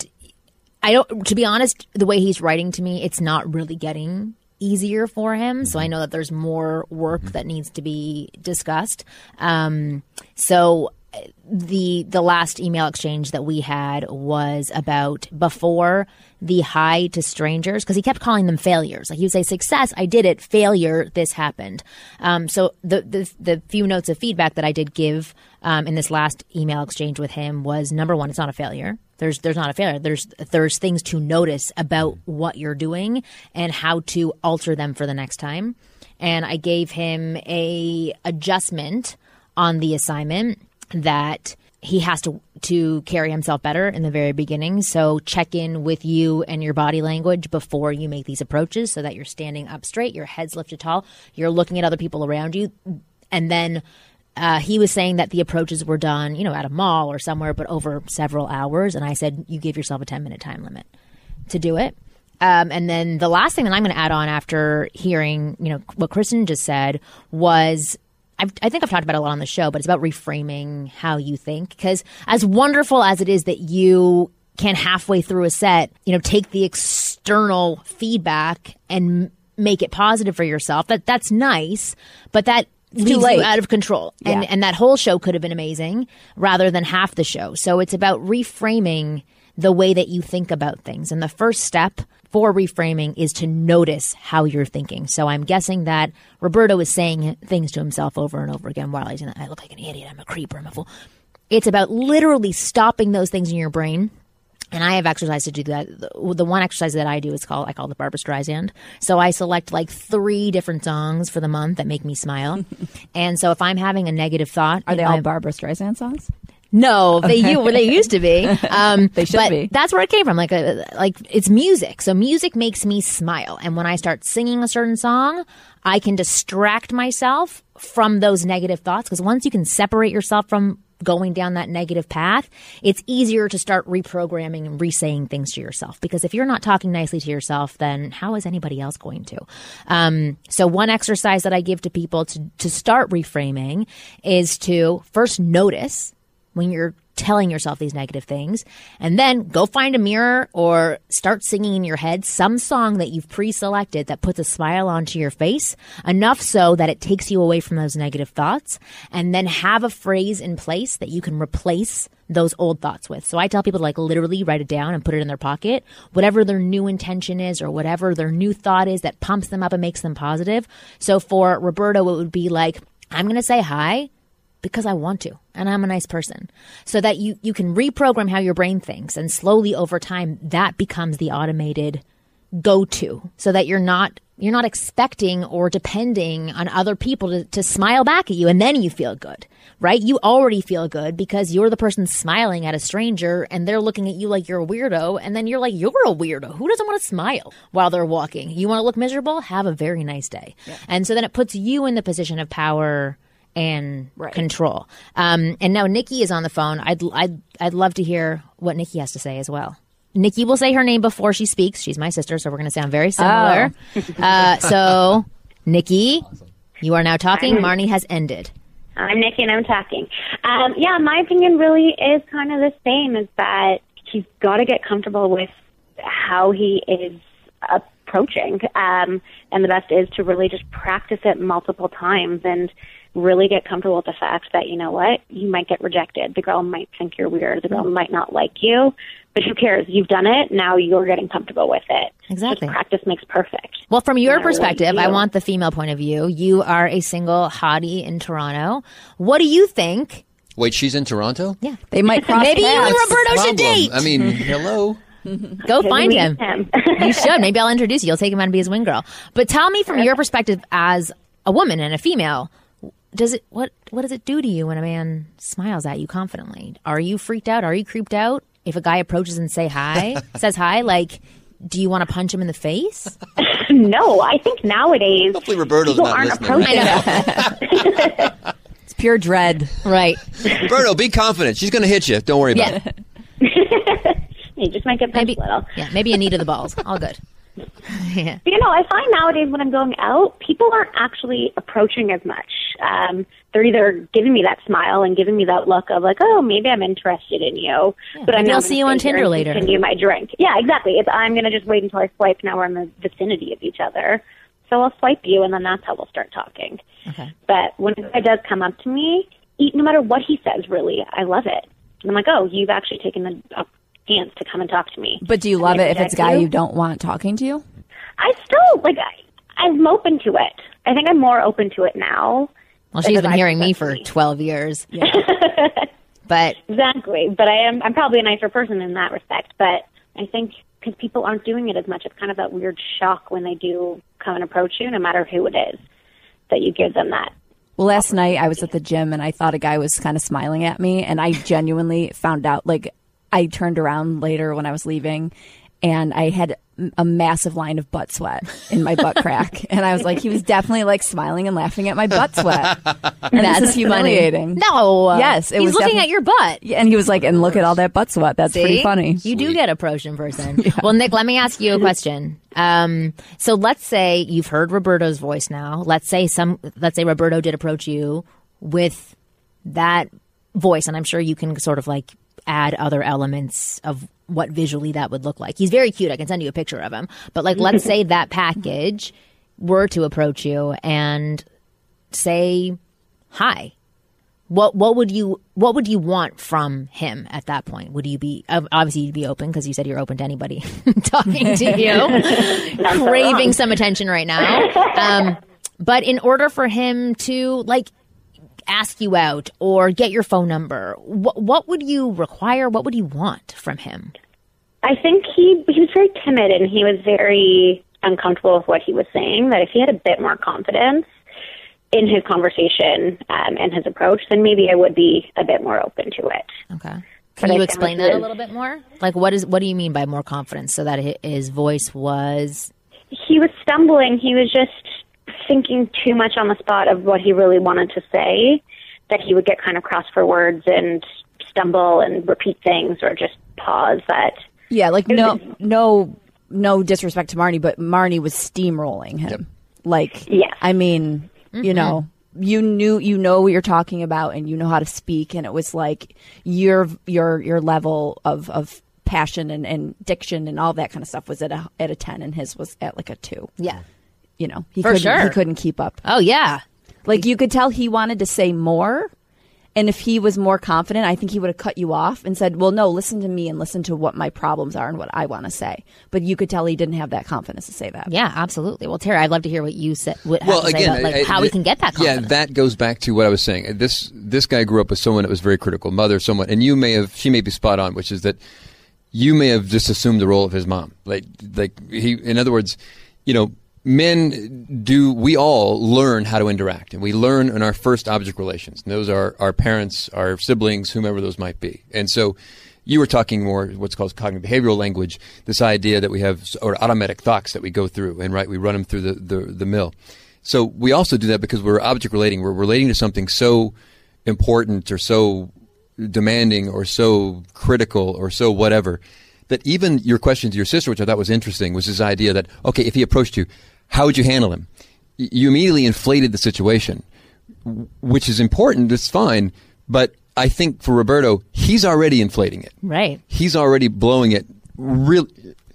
I don't. To be honest, the way he's writing to me, it's not really getting easier for him. So I know that there's more work that needs to be discussed. Um, so the the last email exchange that we had was about before the hi to strangers, because he kept calling them failures. Like he would say, success, I did it. Failure, this happened. Um, so the, the the few notes of feedback that I did give um, in this last email exchange with him was, number one, it's not a failure. There's there's not a failure. There's there's things to notice about what you're doing and how to alter them for the next time. And I gave him a adjustment on the assignment that he has to to carry himself better in the very beginning. So check in with you and your body language before you make these approaches, so that you're standing up straight, your head's lifted tall, you're looking at other people around you, and then. Uh, he was saying that the approaches were done, you know, at a mall or somewhere, but over several hours. And I said, you give yourself a ten minute time limit to do it. Um, and then the last thing that I'm going to add on after hearing, you know, what Kristen just said was, I've, I think I've talked about it a lot on the show, but it's about reframing how you think. Because as wonderful as it is that you can halfway through a set, you know, take the external feedback and make it positive for yourself, that that's nice, but that leaves you out of control. And yeah. and that whole show could have been amazing rather than half the show. So it's about reframing the way that you think about things. And the first step for reframing is to notice how you're thinking. So I'm guessing that Roberto is saying things to himself over and over again while he's in that, I look like an idiot, I'm a creeper, I'm a fool. It's about literally stopping those things in your brain. And I have exercise to do that. The, the one exercise that I do is called, I call it Barbra Streisand. So I select like three different songs for the month that make me smile. And so if I'm having a negative thought. Are they all my, Barbra Streisand songs? No, they okay. you they used to be. Um, they should but be. That's where it came from. Like a, like it's music. So music makes me smile. And when I start singing a certain song, I can distract myself from those negative thoughts. Because once you can separate yourself from going down that negative path, it's easier to start reprogramming and re-saying things to yourself. Because if you're not talking nicely to yourself, then how is anybody else going to? Um, so one exercise that I give to people to, to start reframing is to first notice when you're telling yourself these negative things, and then go find a mirror or start singing in your head some song that you've pre-selected that puts a smile onto your face, enough so that it takes you away from those negative thoughts, and then have a phrase in place that you can replace those old thoughts with. So I tell people to like literally write it down and put it in their pocket, whatever their new intention is or whatever their new thought is that pumps them up and makes them positive. So for Roberto, it would be like, I'm going to say hi because I want to, and I'm a nice person. So that you, you can reprogram how your brain thinks, and slowly over time, that becomes the automated go-to, so that you're not you're not expecting or depending on other people to, to smile back at you, and then you feel good, right? You already feel good because you're the person smiling at a stranger, and they're looking at you like you're a weirdo, and then you're like, you're a weirdo. Who doesn't want to smile while they're walking? You want to look miserable? Have a very nice day. Yeah. And so then it puts you in the position of power and right. control. Um, and now Nikki is on the phone. I'd, I'd, I'd love to hear what Nikki has to say as well. Nikki will say her name before she speaks. She's my sister, so we're going to sound very similar. Oh. uh, so, Nikki, you are now talking. I'm, Marnie has ended. I'm Nikki, and I'm talking. Um, yeah, my opinion really is kind of the same, is that he's got to get comfortable with how he is approaching. Um, and the best is to really just practice it multiple times and really get comfortable with the fact that, you know what, you might get rejected. The girl might think you're weird. The girl might not like you. But who cares? You've done it. Now you're getting comfortable with it. Exactly. Just practice makes perfect. Well, from your perspective, I want the female point of view. You are a single hottie in Toronto. What do you think? Wait, she's in Toronto? Yeah. They might cross Maybe you paths. and Roberto should date. I mean, hello. Go find him. him. You should. Maybe I'll introduce you. You'll take him out and be his wing girl. But tell me from your perspective as a woman and a female, does it what what does it do to you when a man smiles at you confidently? Are you freaked out? Are you creeped out? If a guy approaches and say hi, says hi, like, do you want to punch him in the face? No, I think nowadays hopefully Roberto's people not aren't listening. approaching. It's pure dread. Right. Roberto, be confident. She's going to hit you. Don't worry about yeah. it. You just might get punched maybe, a little. Yeah, maybe a knee to the balls. All good. Yeah. You know, I find nowadays when I'm going out, people aren't actually approaching as much. Um, they're either giving me that smile and giving me that look of like, oh, maybe I'm interested in you. Yeah, but I'm maybe not I'll see you on Tinder later. Continue my drink. Yeah, exactly. It's, I'm going to just wait until I swipe. Now we're in the vicinity of each other. So I'll swipe you, and then that's how we'll start talking. Okay. But when a guy does come up to me, no matter what he says, really, I love it. And I'm like, oh, you've actually taken the up chance to come and talk to me. But do you love it if it's a guy you don't want talking to you? I still, like, I, I'm open to it. I think I'm more open to it now. Well, she's been hearing me for twelve years. Yeah. But exactly. But I am, I'm probably a nicer person in that respect. But I think because people aren't doing it as much, it's kind of that weird shock when they do come and approach you, no matter who it is, that you give them that. Well, last night I was at the gym and I thought a guy was kind of smiling at me, and I genuinely found out, like, I turned around later when I was leaving and I had a massive line of butt sweat in my butt crack. And I was like, he was definitely like smiling and laughing at my butt sweat. And that's humiliating. No. Yes. It He's was looking defi- at your butt. Yeah, and he was like, and look at all that butt sweat. That's See? pretty funny. You Sweet. do get approached in person. Yeah. Well, Nick, let me ask you a question. Um, so let's say you've heard Roberto's voice now. Let's say some, let's say Roberto did approach you with that voice. And I'm sure you can sort of like add other elements of what visually that would look like. He's very cute. I can send you a picture of him. But like, let's say that package were to approach you and say hi. What what would you what would you want from him at that point? Would you be obviously you'd be open because you said you're open to anybody talking to you, craving some attention right now. Um, but in order for him to like ask you out or get your phone number, what what would you require? What would you want from him? I think he he was very timid and he was very uncomfortable with what he was saying. That if he had a bit more confidence in his conversation um, and his approach, then maybe I would be a bit more open to it. Okay. Can but you I explain that a little bit more? Like, what is what do you mean by more confidence? So that his voice was... He was stumbling. He was just thinking too much on the spot of what he really wanted to say, that he would get kind of cross for words and stumble and repeat things or just pause. That Yeah, like no, no, no disrespect to Marnie, but Marnie was steamrolling him. Yep. Like, yes. I mean... You know, you knew, you know what you're talking about and you know how to speak. And it was like your, your, your level of, of passion and, and diction and all that kind of stuff was at a, at a ten, and his was at like a two. Yeah. You know, he For couldn't, sure. he couldn't keep up. Oh, yeah. Like you could tell he wanted to say more. And if he was more confident, I think he would have cut you off and said, well, no, listen to me and listen to what my problems are and what I want to say. But you could tell he didn't have that confidence to say that. Yeah, absolutely. Well, Terry, I'd love to hear what you said, what have Well, to say again, about like, I- I- how we can get that confidence. Yeah, that goes back to what I was saying. This this guy grew up with someone that was very critical, mother, someone, and you may have, she may be spot on, which is that you may have just assumed the role of his mom. Like, like he, in other words, you know, men do, we all learn how to interact, and we learn in our first object relations. And those are our parents, our siblings, whomever those might be. And so you were talking more what's called cognitive behavioral language, this idea that we have, or automatic thoughts that we go through, and right, we run them through the, the, the mill. So we also do that because we're object relating. We're relating to something so important or so demanding or so critical or so whatever, that even your question to your sister, which I thought was interesting, was this idea that, okay, if he approached you, how would you handle him? Y- You immediately inflated the situation, w- which is important. It's fine. But I think for Roberto, he's already inflating it. Right. He's already blowing it really,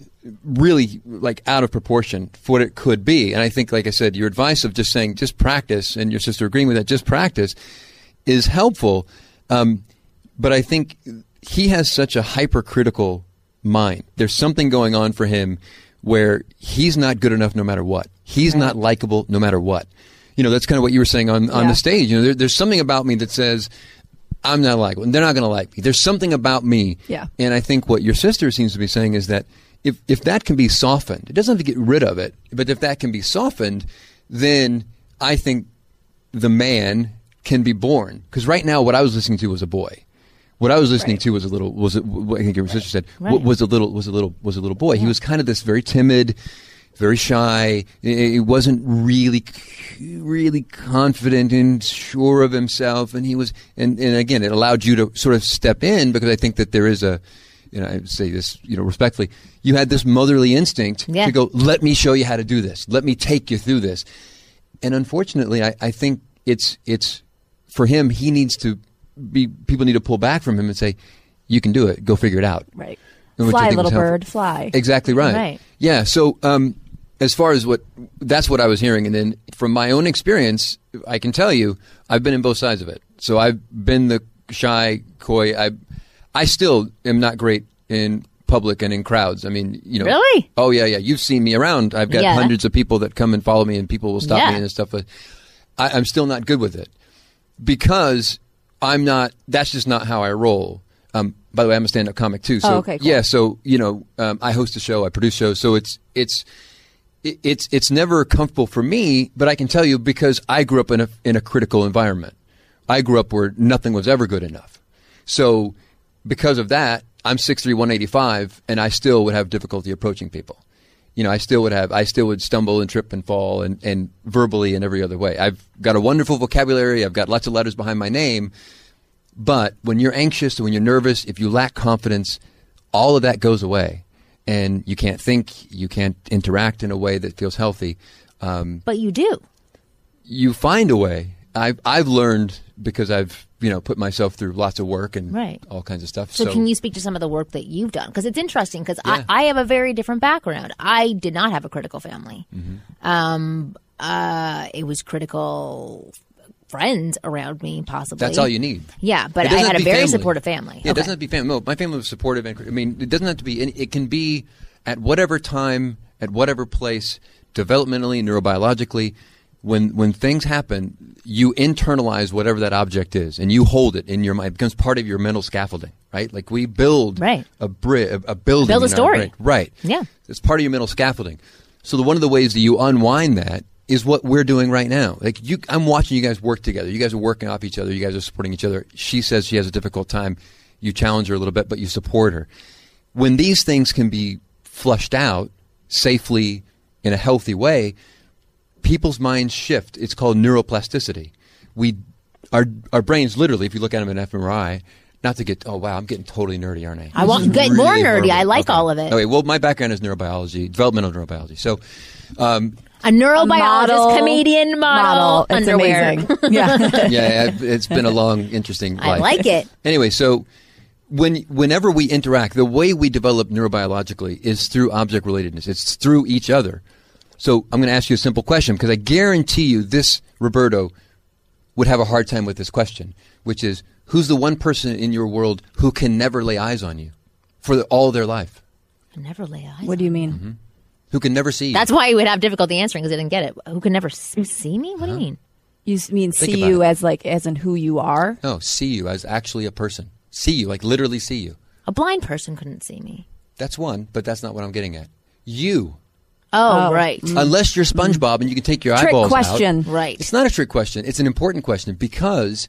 really like out of proportion for what it could be. And I think, like I said, your advice of just saying, just practice, and your sister agreeing with that, just practice, is helpful. Um, but I think he has such a hypercritical mind. There's something going on for him where he's not good enough no matter what. He's not likable no matter what. You know, that's kind of what you were saying on, on Yeah. the stage. You know, there, there's something about me that says, I'm not likable, and they're not going to like me. There's something about me. Yeah. And I think what your sister seems to be saying is that if, if that can be softened, it doesn't have to get rid of it, but if that can be softened, then I think the man can be born. Because right now, what I was listening to was a boy. What I was listening Right. to was a little, was it, what I think your sister said, Right. what was a little, was a little, was a little boy. He was kind of this very timid, very shy. He wasn't really, really confident and sure of himself. And he was, and, and again, it allowed you to sort of step in, because I think that there is a, you know, I say this, you know, respectfully, you had this motherly instinct Yeah. to go, let me show you how to do this. Let me take you through this. And unfortunately, I, I think it's, it's, for him, he needs to be, people need to pull back from him and say, you can do it. Go figure it out. Right. Which I Fly, think was little helpful. bird, fly. Exactly right. Right. Yeah. So, um, as far as what, that's what I was hearing. And then from my own experience, I can tell you, I've been in both sides of it. So I've been the shy, coy. I, I still am not great in public and in crowds. I mean, you know. Really? Oh, yeah, yeah. You've seen me around. I've got Yeah. hundreds of people that come and follow me, and people will stop Yeah. me and stuff. But I, I'm still not good with it, because I'm not, that's just not how I roll. Um, by the way, I'm a stand-up comic too. So Oh, okay, cool. yeah, so, you know, um, I host a show, I produce shows. So it's, it's, it- it's, it's never comfortable for me, but I can tell you, because I grew up in a, in a critical environment. I grew up where nothing was ever good enough. So because of that, I'm six three, one eighty-five, and I still would have difficulty approaching people. You know, I still would have, I still would stumble and trip and fall, and, and verbally and every other way. I've got a wonderful vocabulary. I've got lots of letters behind my name. But when you're anxious, when you're nervous, if you lack confidence, all of that goes away, and you can't think, you can't interact in a way that feels healthy. Um, But you do. you find a way. I've, I've learned, because I've, you know, put myself through lots of work and Right. all kinds of stuff. So, can you speak to some of the work that you've done? Because it's interesting, because Yeah. I, I have a very different background. I did not have a critical family. Mm-hmm. Um, uh, it was critical friends around me, possibly. That's all you need. Yeah, but It I doesn't had have a to be very family. supportive family. Yeah, it doesn't have to be family. No, my family was supportive. And, I mean, it doesn't have to be, it can be at whatever time, at whatever place, developmentally, neurobiologically. When when things happen, you internalize whatever that object is, and you hold it in your mind. It becomes part of your mental scaffolding, right? Like we build Right. a, bri- a, a building. Build a in our story. brain. Right. Yeah. It's part of your mental scaffolding. So the, one of the ways that you unwind that is what we're doing right now. Like you, I'm watching you guys work together. You guys are working off each other. You guys are supporting each other. She says she has a difficult time. You challenge her a little bit, but you support her. When these things can be flushed out safely in a healthy way, people's minds shift. It's called neuroplasticity. We, our, our brains literally, if you look at them in an f M R I, not to get, oh wow, I'm getting totally nerdy, aren't I? I want This is get more really nerdy. horrible. I like Okay. all of it. Okay, well, my background is neurobiology, developmental neurobiology. So, um, A neurobiologist, model, comedian, model, model. It's underwear. amazing. Yeah. Yeah, it's been a long, interesting life. I like it. Anyway, so when whenever we interact, the way we develop neurobiologically is through object relatedness. It's through each other. So I'm going to ask you a simple question, because I guarantee you this, Roberto, would have a hard time with this question, which is, who's the one person in your world who can never lay eyes on you for the, all their life? Never lay eyes. What do you mean? Mm-hmm. Who can never see you? That's why you would have difficulty answering, because I didn't get it. Who can never s- see me? What Uh-huh. do you mean? You s- mean Think see about you it. as like as in who you are? No, see you as actually a person. See you, like literally see you. A blind person couldn't see me. That's one, but that's not what I'm getting at. You. Oh, Oh. right. Unless you're SpongeBob and you can take your Trick eyeballs question. out. Right. It's not a trick question. It's an important question, because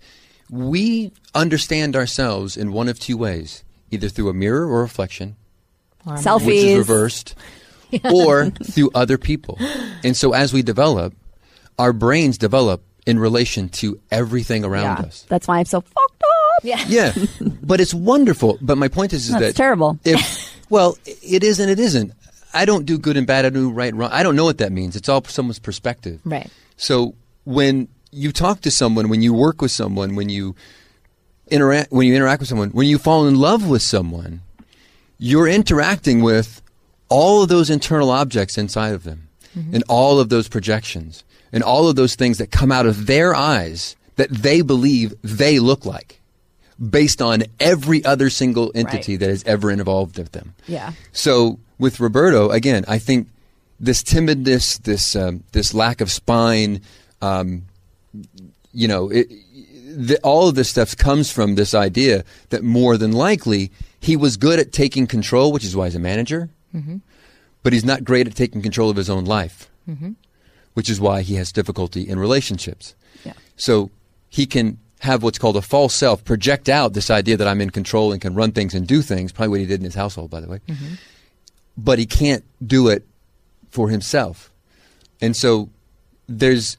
we understand ourselves in one of two ways, either through a mirror or reflection, Selfies. which is reversed, or through other people. And so as we develop, our brains develop in relation to everything around Yeah. us. That's why I'm so fucked up. Yeah. Yeah, but it's wonderful. But my point is, is That's that terrible. If well, it is and it isn't. I don't do good and bad. I do right and wrong. I don't know what that means. It's all someone's perspective. Right. So when you talk to someone, when you work with someone, when you interact, when you interact with someone, when you fall in love with someone, you're interacting with all of those internal objects inside of them, Mm-hmm. and all of those projections, and all of those things that come out of their eyes that they believe they look like, based on every other single entity Right. that has ever involved with them. Yeah. So with Roberto, again, I think this timidness, this um, this lack of spine, um, you know, it, the, all of this stuff comes from this idea that more than likely he was good at taking control, which is why he's a manager, Mm-hmm. but he's not great at taking control of his own life, Mm-hmm. which is why he has difficulty in relationships. Yeah. So he can have what's called a false self, project out this idea that I'm in control and can run things and do things, probably what he did in his household, by the way. Mm-hmm. But he can't do it for himself. And so there's,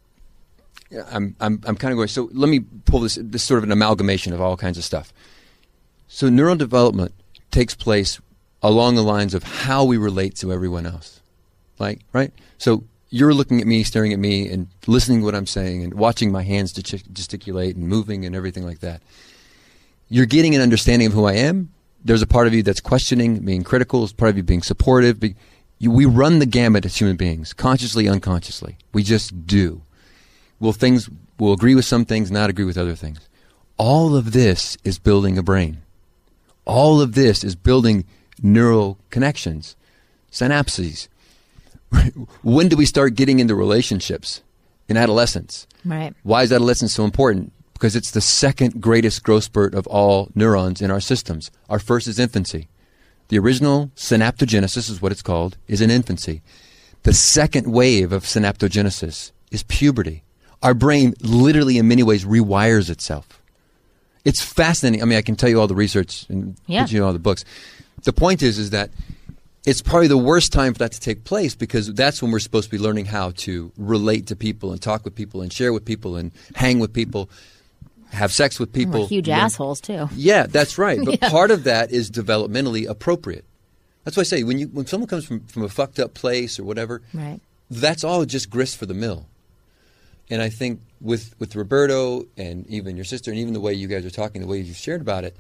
I'm, I'm, I'm kind of going, so let me pull this, this sort of an amalgamation of all kinds of stuff. So neurodevelopment takes place along the lines of how we relate to everyone else. Like, right? So you're looking at me, staring at me, and listening to what I'm saying, and watching my hands gesticulate and moving and everything like that. You're getting an understanding of who I am. There's a part of you that's questioning, being critical. There's a part of you being supportive. Be, you, we run the gamut as human beings, consciously, unconsciously. We just do. Will things, we'll agree with some things, not agree with other things. All of this is building a brain. All of this is building neural connections, synapses. When do we start getting into relationships? In adolescence. Right. Why is adolescence so important? Because it's the second greatest growth spurt of all neurons in our systems. Our first is infancy. The original synaptogenesis is what it's called, is in infancy. The second wave of synaptogenesis is puberty. Our brain literally in many ways rewires itself. It's fascinating. I mean, I can tell you all the research and Yeah. put you in all the books. The point is, is that it's probably the worst time for that to take place, because that's when we're supposed to be learning how to relate to people and talk with people and share with people and hang with people, have sex with people. We're huge Learn- assholes, too. Yeah, that's right. But Yeah. part of that is developmentally appropriate. That's why I say when you when someone comes from, from a fucked up place or whatever, Right. that's all just grist for the mill. And I think with, with Roberto and even your sister and even the way you guys are talking, the way you've shared about it,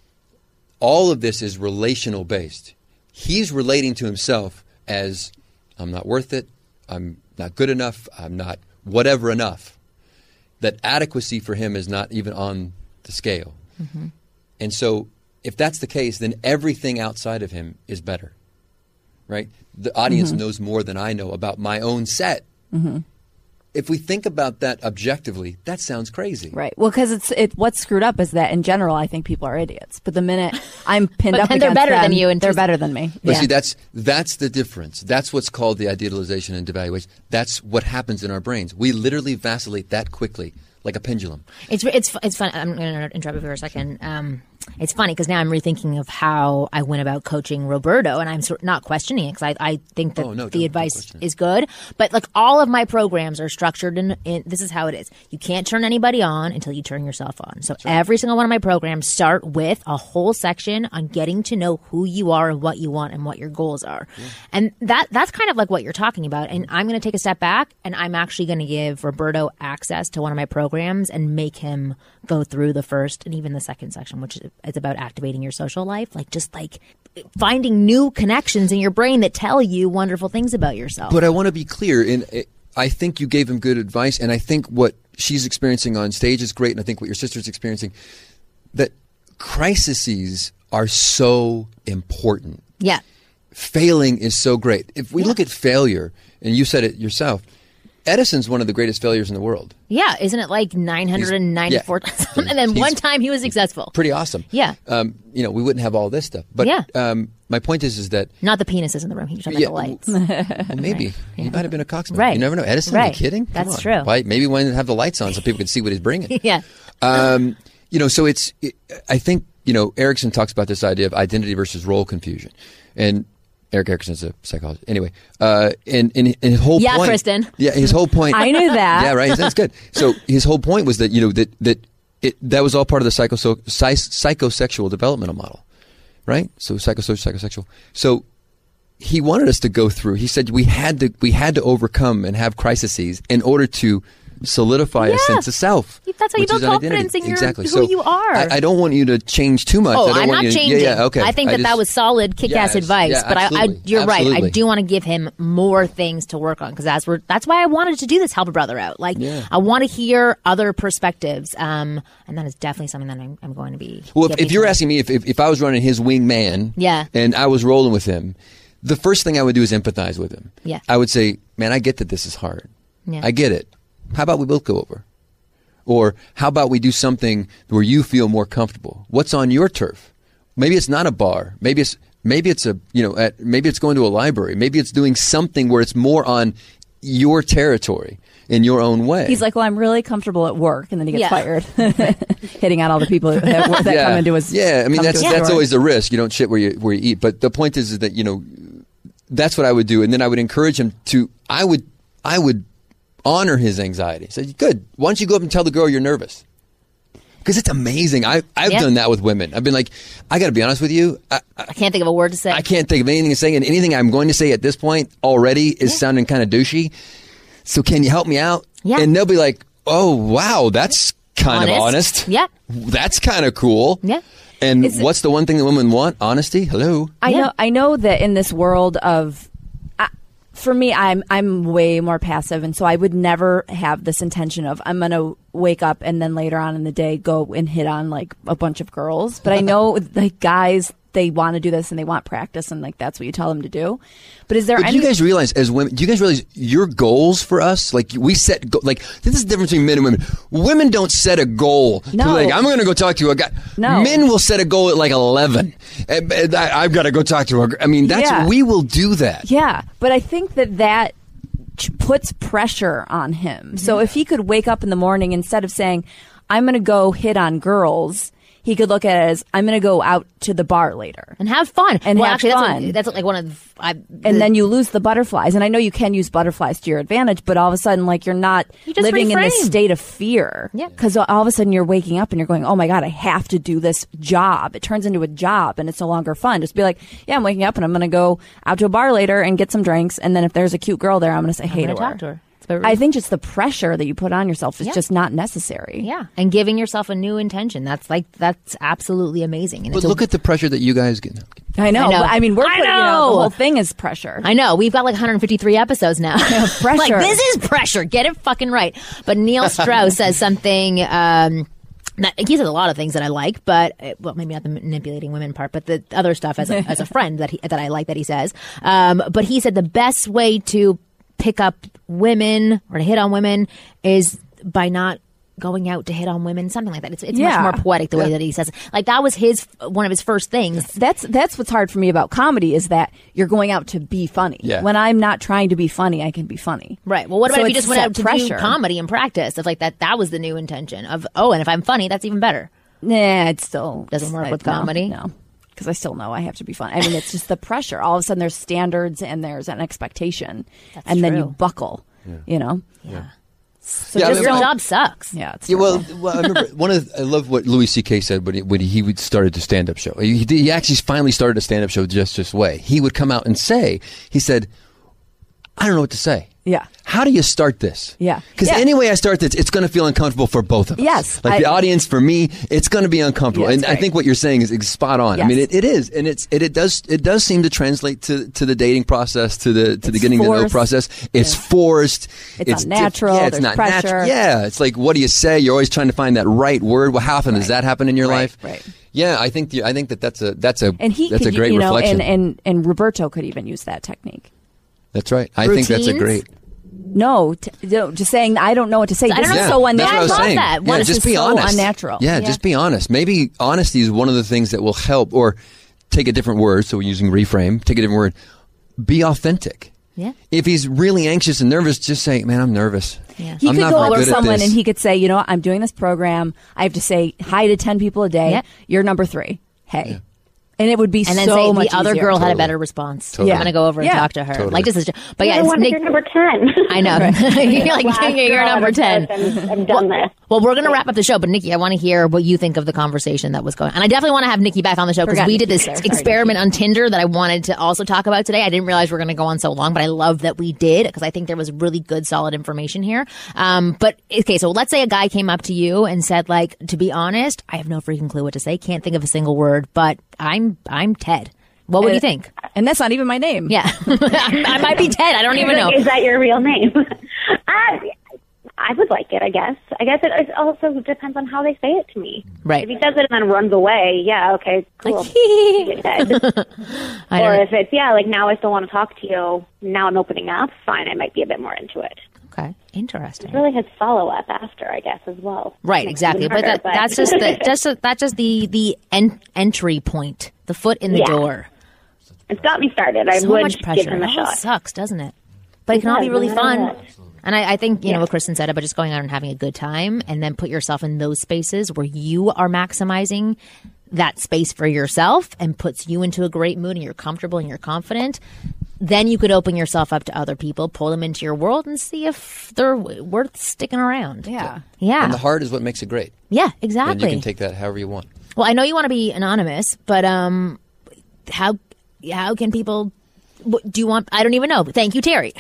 all of this is relational based. He's relating to himself as, I'm not worth it, I'm not good enough, I'm not whatever enough. That adequacy for him is not even on the scale. Mm-hmm. And so if that's the case, then everything outside of him is better, right? The audience Mm-hmm. knows more than I know about my own set. Mm-hmm. If we think about that objectively, that sounds crazy. Right. Well, because it's it. What's screwed up is that in general, I think people are idiots. But the minute I'm pinned But up then they're against better them, than you and they're just- better than me. But Yeah. see, that's that's the difference. That's what's called the idealization and devaluation. That's what happens in our brains. We literally vacillate that quickly, like a pendulum. It's it's it's fun. I'm going to interrupt you for a second. Um, It's funny because now I'm rethinking of how I went about coaching Roberto, and I'm sort not questioning it because I, I think that Oh, no, the don't- advice don't question it. is good. But like all of my programs are structured in, in this is how it is. You can't turn anybody on until you turn yourself on. So every single one of my programs start with a whole section on getting to know who you are and what you want and what your goals are. And that that's kind of like what you're talking about. And I'm going to take a step back, and I'm actually going to give Roberto access to one of my programs and make him go through the first and even the second section, which is it's about activating your social life, like just like finding new connections in your brain that tell you wonderful things about yourself. But I want to be clear, and I think you gave him good advice, and I think what she's experiencing on stage is great, and I think what your sister's experiencing, that crises are so important. Yeah. Failing is so great. If we look at failure, and you said it yourself, Edison's one of the greatest failures in the world. Yeah. Isn't it like nine hundred ninety-four He's- times? And then he's one time he was successful. Pretty awesome. Yeah. Um, you know, we wouldn't have all this stuff. But Yeah. um, my point is, is that Not the penises in the room. He was talking Yeah, about the lights. well, maybe he might have been a cocksmith. Right. You never know. Edison, are Right. you kidding? Come That's on. true. Why, maybe we didn't have the lights on so people could see what he's bringing. Yeah. Um, you know, so it's. It, I think you know Erickson talks about this idea of identity versus role confusion, and Eric Erickson's a psychologist. Anyway, uh, and, and and his whole Yeah, point, Kristen. Yeah, his whole point. I knew that. Yeah, right. That's good. So his whole point was that you know that that it that was all part of the psycho so, psy, psychosexual developmental model, right? So psychosocial, psychosexual. So he wanted us to go through. He said we had to we had to overcome and have crises in order to solidify a Yeah. sense of self. That's how you which build is an identity. confidence in your- exactly. who So you are. I, I don't want you to change too much. I Oh, don't I'm want not you to, changing. Yeah, yeah, okay. I think I that that just- was solid kick-ass Yes, advice. yeah, but I, I, absolutely. you're right. I Absolutely. do want to give him more things to work on because that's where that's why I wanted to do this, help a brother out. Like Yeah. I want to hear other perspectives, um, and that is definitely something that I'm, I'm going to be. Well, if, giving if you're him. asking me if, if if I was running his wingman, Yeah. and I was rolling with him, the first thing I would do is empathize with him. Yeah. I would say, man, I get that this is hard. Yeah. I get it. How about we both go over? Or how about we do something where you feel more comfortable? What's on your turf? Maybe it's not a bar. Maybe it's maybe it's a you know at, maybe it's going to a library. Maybe it's doing something where it's more on your territory in your own way. He's like, well, I'm really comfortable at work, and then he gets Yeah. fired, hitting out all the people that, that yeah. come into his. yeah. I mean come that's to his that's store. always the risk. You don't shit where you where you eat. But the point is, is that you know that's what I would do, and then I would encourage him to. I would I would honor his anxiety. Say, good. Why don't you go up and tell the girl you're nervous? Because it's amazing. I, I've Yeah. done that with women. I've been like, I got to be honest with you. I, I, I can't think of a word to say. I can't think of anything to say, and anything I'm going to say at this point already is sounding kind of douchey. So can you help me out? Yeah. And they'll be like, oh, wow, that's kind of Honest. honest. Yeah. That's kind of cool. Yeah. And Is it- what's the one thing that women want? Honesty. Hello. I Yeah. know. I know that in this world of, I, for me, I'm I'm way more passive, and so I would never have this intention of I'm gonna wake up and then later on in the day go and hit on like a bunch of girls. But I know like guys, they want to do this and they want practice, and like that's what you tell them to do. But is there But do any? you guys realize, as women, do you guys realize your goals for us? Like we set, go, like this is the difference between men and women. Women don't set a goal. To No. like I'm going to go talk to a guy. No. Men will set a goal at like eleven. And, and I, I've got to go talk to a. gr- I mean, that's Yeah. we will do that. Yeah, but I think that that ch- puts pressure on him. So if he could wake up in the morning instead of saying, I'm going to go hit on girls, he could look at it as, I'm going to go out to the bar later. and have fun. And well, have actually, fun. That's, that's like one of I, And then you lose the butterflies. And I know you can use butterflies to your advantage, but all of a sudden, like, you're not You just living in this reframe. state of fear. Yeah. Because all of a sudden you're waking up and you're going, oh my God, I have to do this job. It turns into a job and it's no longer fun. Just be like, yeah, I'm waking up and I'm going to go out to a bar later and get some drinks. And then if there's a cute girl there, I'm going to say hey I'm to gonna her. talk to her. It's about- I think just the pressure that you put on yourself is Yeah. just not necessary. yeah, and giving yourself a new intention. That's like that's absolutely amazing. And But it's a- look at the pressure that you guys get. I know. I know. But, I mean, we're I putting, you know, know. the whole thing is pressure. I know. We've got like one hundred fifty-three episodes now. pressure. Like, this is pressure. Get it fucking right. But Neil Strauss says something. Um, that, he says a lot of things that I like, but uh, well, maybe not the manipulating women part, but the other stuff as a, as a friend that he, that I like that he says. Um, but he said the best way to pick up women or to hit on women is by not going out to hit on women, something like that. It's, it's Yeah. much more poetic the way that he says it. Like that was his one of his first things. That's that's what's hard for me about comedy is that you're going out to be funny. Yeah. When I'm not trying to be funny, I can be funny. Right. Well, what about So if you it's just went set out to pressure. do comedy and practice? It's like that. That was the new intention of. Oh, and if I'm funny, that's even better. Nah, it still Doesn't work I- with no, comedy? No. Because I still know I have to be fun. I mean, it's just the pressure. All of a sudden, there's standards and there's an expectation, That's and then true. you buckle. You know, Yeah. so Yeah, I just mean, Your don't. job sucks. Yeah, it's Yeah, well, terrible. well, I remember one of the, I love what Louis C K said when he, when he would started the stand up show. He, did- he actually finally started a stand up show just this way. He would come out and say, he said, I don't know what to say. Yeah. How do you start this? Yeah. Because Yeah. any way I start this, it's going to feel uncomfortable for both of us. Yes, Like I- the audience, for me, it's going to be uncomfortable. Yes, and I right. think what you're saying is, is spot on. I Yes. mean, it, it is, and it's it, it does it does seem to translate to, to the dating process, to the to the It's getting to know forced. process. It's forced. It's diff- unnatural. Yeah, it's There's not pressure. natural. Yeah, it's like, what do you say? You're always trying to find that right word. Well, how often does that happen in your Right, life? right. Yeah, I think the, I think that that's a that's a And he that's could, a great you know, reflection. and, and and Roberto could even use that technique. That's right. I think that's a Routines? great. No, t- no, just saying I don't know what to say. I don't This know. is Yeah, so that's unnatural. what I was I love saying. that. Yeah, What is just this be so honest. unnatural? Yeah, Yeah. just be honest. Maybe honesty is one of the things that will help. Or take a different word. So we're using reframe. Take a different word. Be authentic. Yeah. If he's really anxious and nervous, just say, "Man, I'm nervous." Yeah. He I'm could not go very up to good at someone this. and he could say, you know what, I'm doing this program. I have to say hi to ten people a day. Yeah. You're number three. Hey. And it would be And then so say much the other easier. girl had a Totally. better response. Totally. I'm going to go over and Yeah. talk to her. Totally. Like, this is, but yeah, I it's want to Nick. you're number ten. I know. You're like, Last you're girl number on the ten. post, I'm, I'm done this. Well, we're going to wrap up the show, but Nikki, I want to hear what you think of the conversation that was going on. And I definitely want to have Nikki back on the show because Forgot we did Nikki this there. Sorry, experiment on Tinder that I wanted to also talk about today. I didn't realize we were going to go on so long, but I love that we did because I think there was really good, solid information here. Um, but okay, so let's say a guy came up to you and said, like, to be honest, I have no freaking clue what to say. Can't think of a single word, but I'm, I'm Ted. What would you think? And that's not even my name. Yeah. I might be Ted. I don't even know. Is that your real name? I, I would like it, I guess. I guess it, it also depends on how they say it to me. Right. If he says it and then runs away, yeah, okay, cool. Get dead. I Or don't if it's, yeah, like now I still want to talk to you, now I'm opening up, fine, I might be a bit more into it. Okay. Interesting. It really has follow-up after, I guess, as well. Right, Makes it exactly. even But harder, that, that's just the just that's just the the en- entry point, the foot in the Yeah. door. It's got me started. I So would much pressure. give him a It all shot. sucks, doesn't it? But it can all does, be really no matter fun. what. And I, I think, you know, Yeah. what Kristen said about just going out and having a good time and then put yourself in those spaces where you are maximizing that space for yourself and puts you into a great mood and you're comfortable and you're confident. Then you could open yourself up to other people, pull them into your world and see if they're w- worth sticking around. Yeah. Yeah. And the heart is what makes it great. Yeah, And exactly. you can take that however you want. Well, I know you want to be anonymous, but um, how how can people? What, do you want? I don't even know. Thank you, Terry.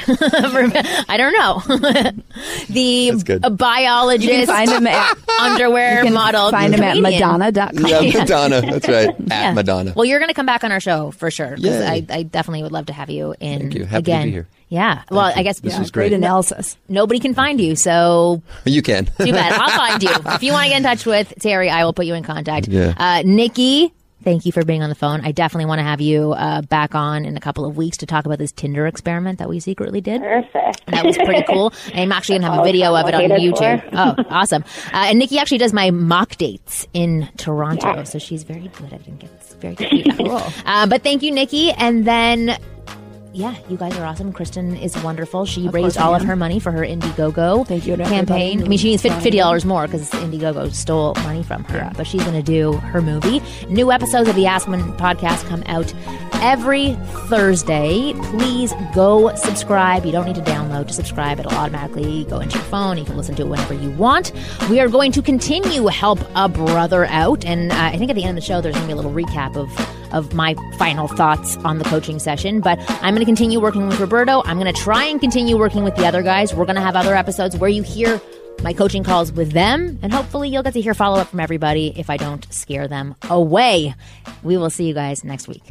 I don't know. the That's good. a biologist, You can find him at, underwear you can model. find him at comedian. Madonna dot com. Yeah, Madonna. That's right. Yeah. At Madonna. Well, you're going to come back on our show for sure. 'Cause Yay. I, I definitely would love to have you in Thank you. Happy to again. be here. Yeah. Well, I guess This yeah, was great. Great analysis. nobody can find you, so You can. too bad. I'll find you. If you want to get in touch with Terry, I will put you in contact. Yeah. Uh, Nikki, thank you for being on the phone. I definitely want to have you uh, back on in a couple of weeks to talk about this Tinder experiment that we secretly did. Perfect. That was pretty cool. I'm actually going to have a Oh, video of it on complicated YouTube. for. Oh, awesome. Uh, and Nikki actually does my mock dates in Toronto, Yeah. so she's very good at it. and gets very good. Cool. Uh, but thank you, Nikki. And then, yeah, you guys are awesome. Kristen is wonderful. She Of raised course I all of am. her money for her Indiegogo Thank you to campaign. everybody I mean, she needs who fifty dollars more because Indiegogo stole money from her. Yeah. But she's going to do her movie. New episodes of the Ask Women podcast come out every Thursday. Please go subscribe. You don't need to download to subscribe. It'll automatically go into your phone. You can listen to it whenever you want. We are going to continue Help a Brother Out. And uh, I think at the end of the show, there's going to be a little recap of, of my final thoughts on the coaching session. But I'm going to continue working with Roberto. I'm going to try and continue working with the other guys. We're going to have other episodes where you hear my coaching calls with them, and hopefully you'll get to hear follow-up from everybody if I don't scare them away. We will see you guys next week.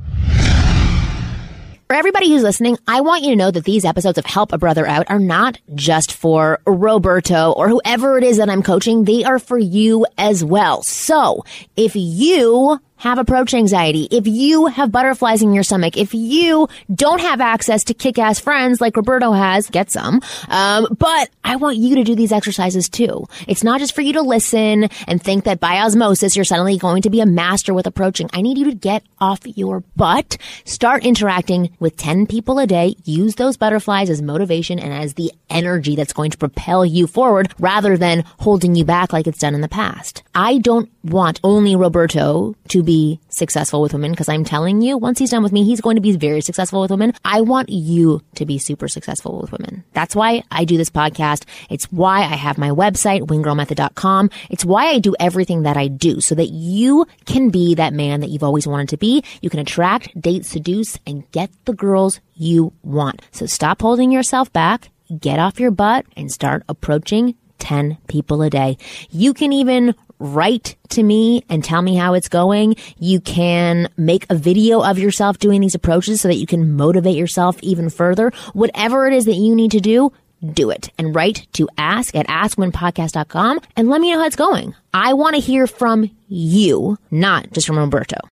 For everybody who's listening, I want you to know that these episodes of Help a Brother Out are not just for Roberto or whoever it is that I'm coaching. They are for you as well. So if you have approach anxiety, if you have butterflies in your stomach, if you don't have access to kick-ass friends like Roberto has, get some. Um, but I want you to do these exercises too. It's not just for you to listen and think that by osmosis you're suddenly going to be a master with approaching. I need you to get off your butt, start interacting with ten people a day, use those butterflies as motivation and as the energy that's going to propel you forward rather than holding you back like it's done in the past. I don't want only Roberto to be successful with women because I'm telling you, once he's done with me, he's going to be very successful with women. I want you to be super successful with women. That's why I do this podcast. It's why I have my website, wing girl method dot com. It's why I do everything that I do so that you can be that man that you've always wanted to be. You can attract, date, seduce, and get the girls you want. So stop holding yourself back, get off your butt, and start approaching ten people a day. You can even write to me and tell me how it's going. You can make a video of yourself doing these approaches so that you can motivate yourself even further. Whatever it is that you need to do, do it. And write to ask at ask women podcast dot com and let me know how it's going. I want to hear from you, not just from Roberto.